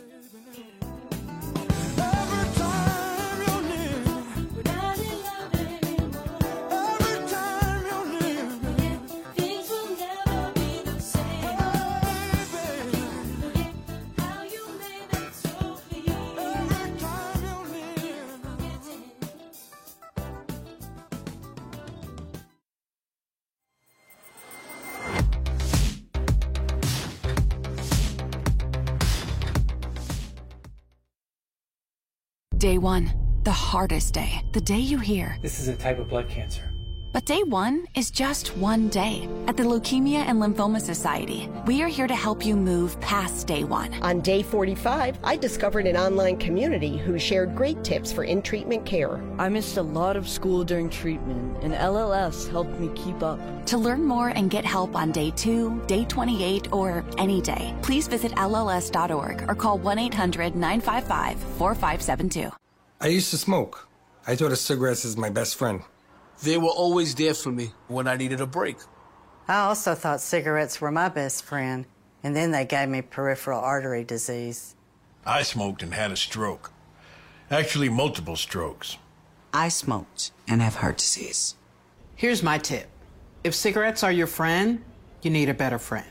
Day 1, the hardest day. The day you hear, this is a type of blood cancer. But day 1 is just one day. At the Leukemia and Lymphoma Society, we are here to help you move past day 1. On day 45, I discovered an online community who shared great tips for in-treatment care. I missed a lot of school during treatment, and LLS helped me keep up. To learn more and get help on day 2, day 28, or any day, please visit LLS.org or call 1-800-955-4572. I used to smoke. I thought of cigarettes as my best friend. They were always there for me when I needed a break. I also thought cigarettes were my best friend, and then they gave me peripheral artery disease. I smoked and had a stroke. Actually, multiple strokes. I smoked and have heart disease. Here's my tip. If cigarettes are your friend, you need a better friend.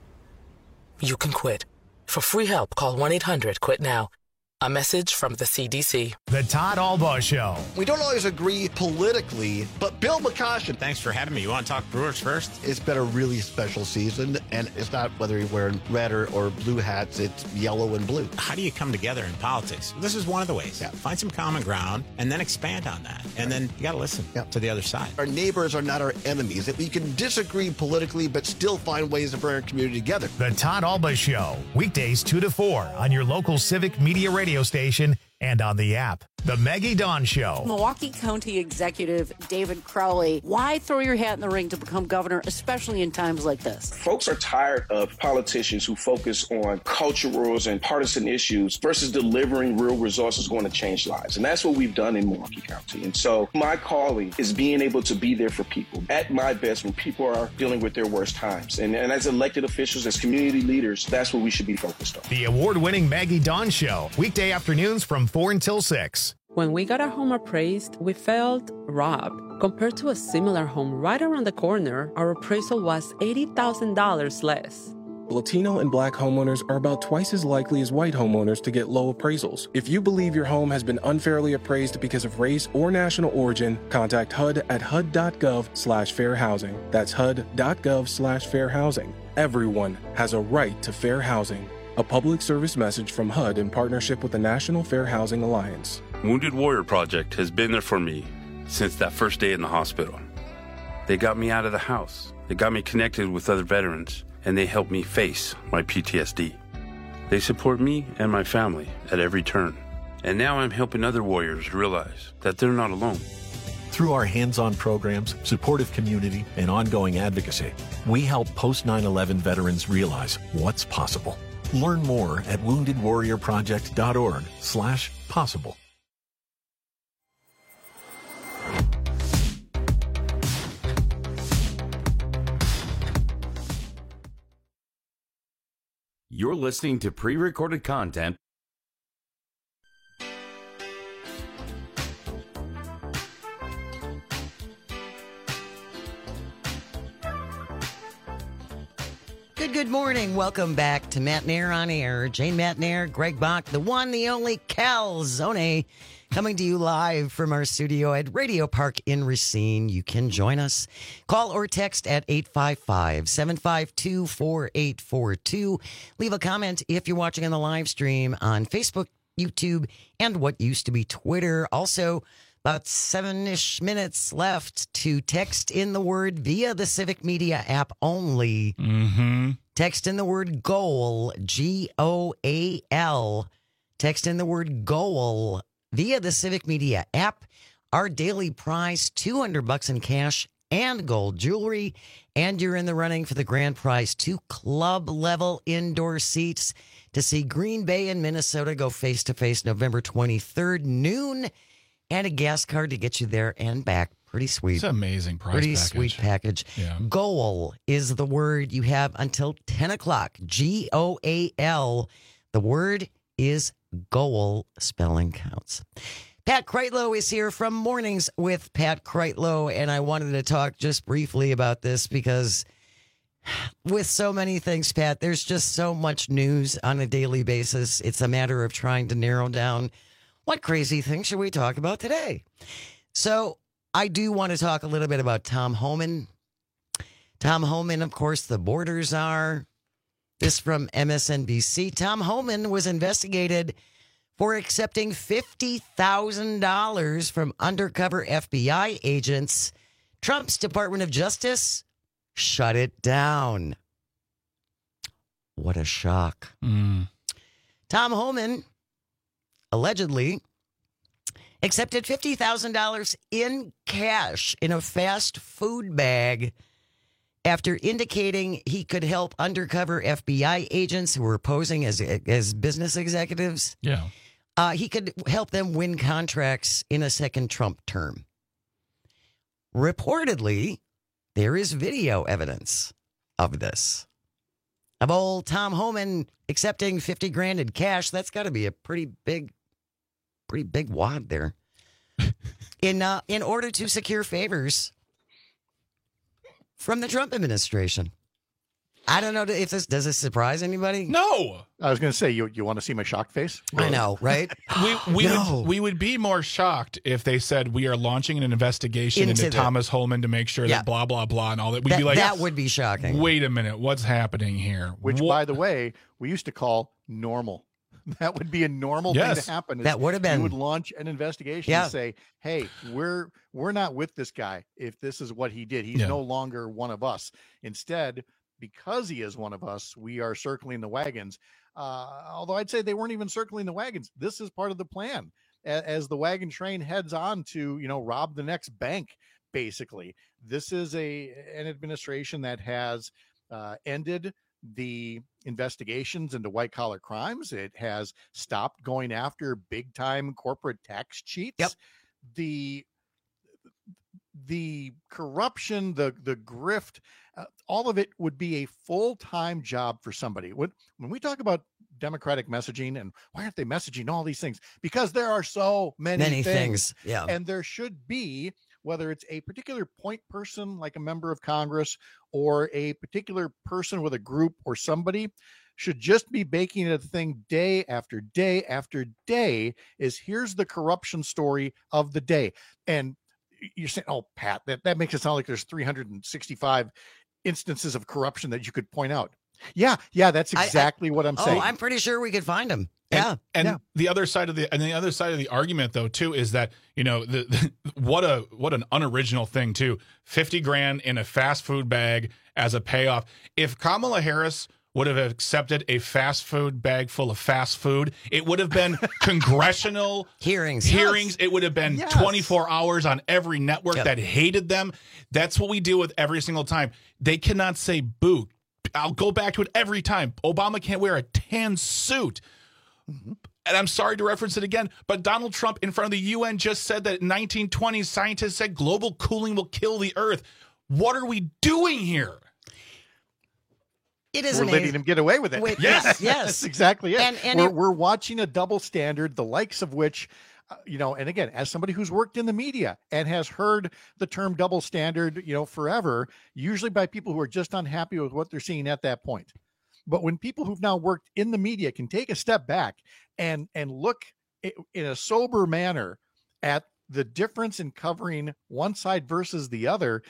You can quit. For free help, call 1-800-QUIT-NOW. A message from the CDC. The Todd Albaugh Show. We don't always agree politically, but Bill McCoshen. Thanks for having me. You want to talk Brewers first? It's been a really special season, and it's not whether you're wearing red or blue hats, it's yellow and blue. How do you come together in politics? This is one of the ways. Yeah. Find some common ground and then expand on that. And then you got to listen to the other side. Our neighbors are not our enemies. That we can disagree politically, but still find ways to bring our community together. The Todd Albaugh Show. Weekdays 2 to 4 on your local Civic Media radio station and on the app. The Maggie Dawn Show. Milwaukee County Executive David Crowley, why throw your hat in the ring to become governor, especially in times like this? Folks are tired of politicians who focus on culturals and partisan issues versus delivering real results that's going to change lives. And that's what we've done in Milwaukee County. And so my calling is being able to be there for people at my best when people are dealing with their worst times. And as elected officials, as community leaders, that's what we should be focused on. The award-winning Maggie Dawn Show. Weekday afternoons from 4 until 6. When we got our home appraised, we felt robbed. Compared to a similar home right around the corner, our appraisal was $80,000 less. Latino and Black homeowners are about twice as likely as white homeowners to get low appraisals. If you believe your home has been unfairly appraised because of race or national origin, contact HUD at hud.gov/fair housing. That's hud.gov/fair housing. Everyone has a right to fair housing. A public service message from HUD in partnership with the National Fair Housing Alliance. Wounded Warrior Project has been there for me since that first day in the hospital. They got me out of the house. They got me connected with other veterans, and they helped me face my PTSD. They support me and my family at every turn. And now I'm helping other warriors realize that they're not alone. Through our hands-on programs, supportive community, and ongoing advocacy, we help post 9/11 veterans realize what's possible. Learn more at woundedwarriorproject.org/possible. You're listening to pre-recorded content. Good morning. Welcome back to Matt Nair on Air. Jane Matt Nair, Greg Bach, the one, the only Calzone, coming to you live from our studio at Radio Park in Racine. You can join us. Call or text at 855-752-4842. Leave a comment if you're watching on the live stream on Facebook, YouTube, and what used to be Twitter. Also, about 7-ish minutes left to text in the word via the Civic Media app only. Text in the word GOAL, GOAL. Text in the word GOAL via the Civic Media app. Our daily prize, $200 in cash and gold jewelry. And you're in the running for the grand prize, 2 club-level indoor seats to see Green Bay and Minnesota go face-to-face November 23rd, noon. And a gas card to get you there and back. Pretty sweet. It's an amazing prize Pretty package. sweet package. Yeah. GOAL is the word. You have until 10 o'clock. GOAL. The word is GOAL. Spelling counts. Pat Kreitlow is here from Mornings with Pat Kreitlow, and I wanted to talk just briefly about this because with so many things, Pat, there's just so much news on a daily basis. It's a matter of trying to narrow down what crazy things should we talk about today. So I do want to talk a little bit about Tom Homan. Tom Homan, of course, the borders are. This from MSNBC. Tom Homan was investigated for accepting $50,000 from undercover FBI agents. Trump's Department of Justice shut it down. What a shock. Tom Homan allegedly accepted $50,000 in cash in a fast food bag after indicating he could help undercover FBI agents who were posing as business executives. Yeah. he could help them win contracts in a second Trump term. Reportedly, there is video evidence of this. Of old Tom Homan accepting $50,000 in cash. That's got to be a pretty big wad there. In order to secure favors from the Trump administration. I don't know if does this surprise anybody? No. I was going to say, you want to see my shocked face? I know, right? We would be more shocked if they said we are launching an investigation into Thomas Homan to make sure that blah, blah, blah and all that. We'd be like, that would be shocking. Wait a minute. What's happening here? Which, by the way, we used to call normal. That would be a normal thing to happen. That would have been. You would launch an investigation and say, hey, we're not with this guy if this is what he did. He's no longer one of us. Instead, because he is one of us, we are circling the wagons. Although I'd say they weren't even circling the wagons. This is part of the plan as the wagon train heads on to, rob the next bank, basically. This is an administration that has ended the investigations into white collar crimes. It has stopped going after big time corporate tax cheats. Yep. The corruption, the grift, all of it would be a full-time job for somebody. When we talk about Democratic messaging and why aren't they messaging all these things? Because there are so many things. Yeah. And there should be, whether it's a particular point person like a member of Congress or a particular person with a group or somebody, should just be baking it a thing day after day after day is here's the corruption story of the day. And you're saying, oh, Pat, that makes it sound like there's 365 instances of corruption that you could point out. Yeah, that's exactly what I'm saying. I'm pretty sure we could find them. And the other side of the argument though too is that what an unoriginal thing too. $50,000 in a fast food bag as a payoff. If Kamala Harris would have accepted a fast food bag full of fast food, it would have been congressional hearings. It would have been 24 hours on every network that hated them. That's what we deal with every single time. They cannot say boo. I'll go back to it every time. Obama can't wear a tan suit. Mm-hmm. And I'm sorry to reference it again, but Donald Trump in front of the UN just said that in 1920s, scientists said global cooling will kill the earth. What are we doing here? It is we're letting him get away with it. Yes. That's exactly it. And we're watching a double standard, the likes of which, and again, as somebody who's worked in the media and has heard the term double standard, forever, usually by people who are just unhappy with what they're seeing at that point. But when people who've now worked in the media can take a step back and look in a sober manner at the difference in covering one side versus the other,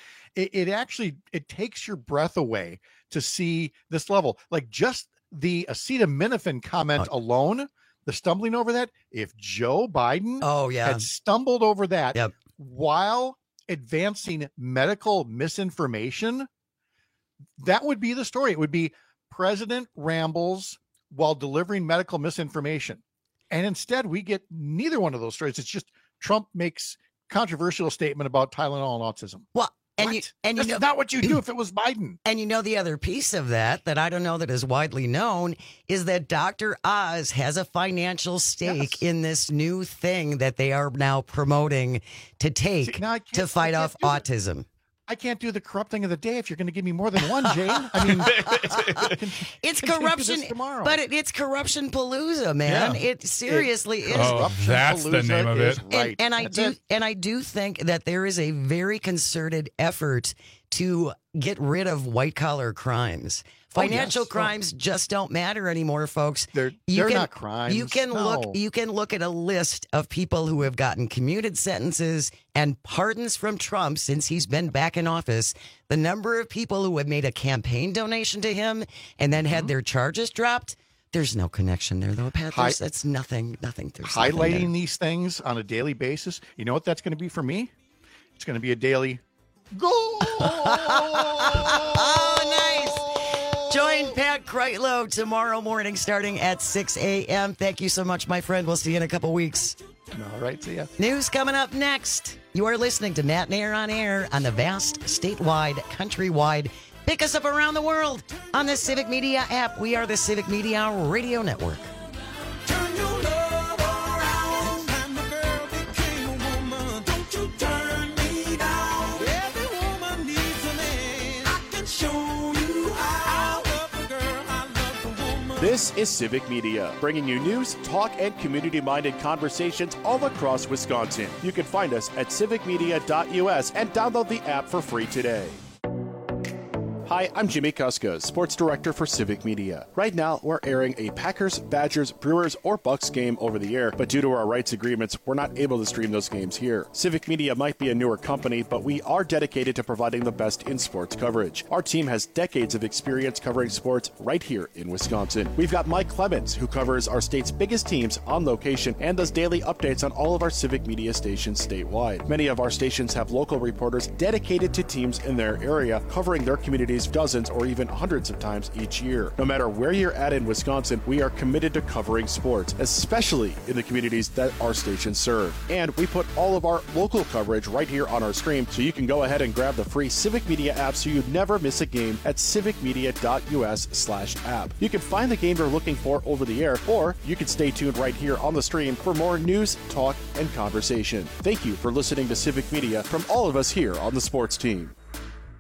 it takes your breath away to see this level. Like just the acetaminophen comment alone, the stumbling over that, if Joe Biden had stumbled over that while advancing medical misinformation, that would be the story. It would be President rambles while delivering medical misinformation. And instead, we get neither one of those stories. It's just Trump makes controversial statement about Tylenol and autism. Well, that's not what you do if it was Biden. And the other piece of that I don't know that is widely known is that Dr. Oz has a financial stake in this new thing that they are now promoting to take to fight off autism. I can't do the corrupt thing of the day if you're going to give me more than one, Jane. I mean, it's corruption, but it's corruption palooza, man. Yeah. It seriously is. Oh, that's the name of it. Right. And I do think that there is a very concerted effort to get rid of white collar crimes. Financial crimes just don't matter anymore, folks. They're not crimes. You can look at a list of people who have gotten commuted sentences and pardons from Trump since he's been back in office. The number of people who have made a campaign donation to him and then had their charges dropped. There's no connection there, though, Pat. That's nothing. Highlighting these things on a daily basis. You know what that's going to be for me? It's going to be a daily goal. Join Pat Kreitlow tomorrow morning starting at 6 a.m. Thank you so much, my friend. We'll see you in a couple weeks. All right, see ya. News coming up next. You are listening to Nat Nair on Air on the vast, statewide, countrywide. Pick us up around the world on the Civic Media app. We are the Civic Media Radio Network. Turn your love on. This is Civic Media, bringing you news, talk, and community-minded conversations all across Wisconsin. You can find us at civicmedia.us and download the app for free today. Hi, I'm Jimmy Kuska, Sports Director for Civic Media. Right now, we're airing a Packers, Badgers, Brewers, or Bucks game over the air, but due to our rights agreements, we're not able to stream those games here. Civic Media might be a newer company, but we are dedicated to providing the best in sports coverage. Our team has decades of experience covering sports right here in Wisconsin. We've got Mike Clemens, who covers our state's biggest teams on location and does daily updates on all of our Civic Media stations statewide. Many of our stations have local reporters dedicated to teams in their area, covering their communities dozens or even hundreds of times each year. No matter where you're at in Wisconsin, we are committed to covering sports, especially in the communities that our stations serve. And we put all of our local coverage right here on our stream, so you can go ahead and grab the free Civic Media app so you never miss a game at civicmedia.us/app. You can find the game you're looking for over the air, or you can stay tuned right here on the stream for more news, talk, and conversation. Thank you for listening to Civic Media from all of us here on the sports team.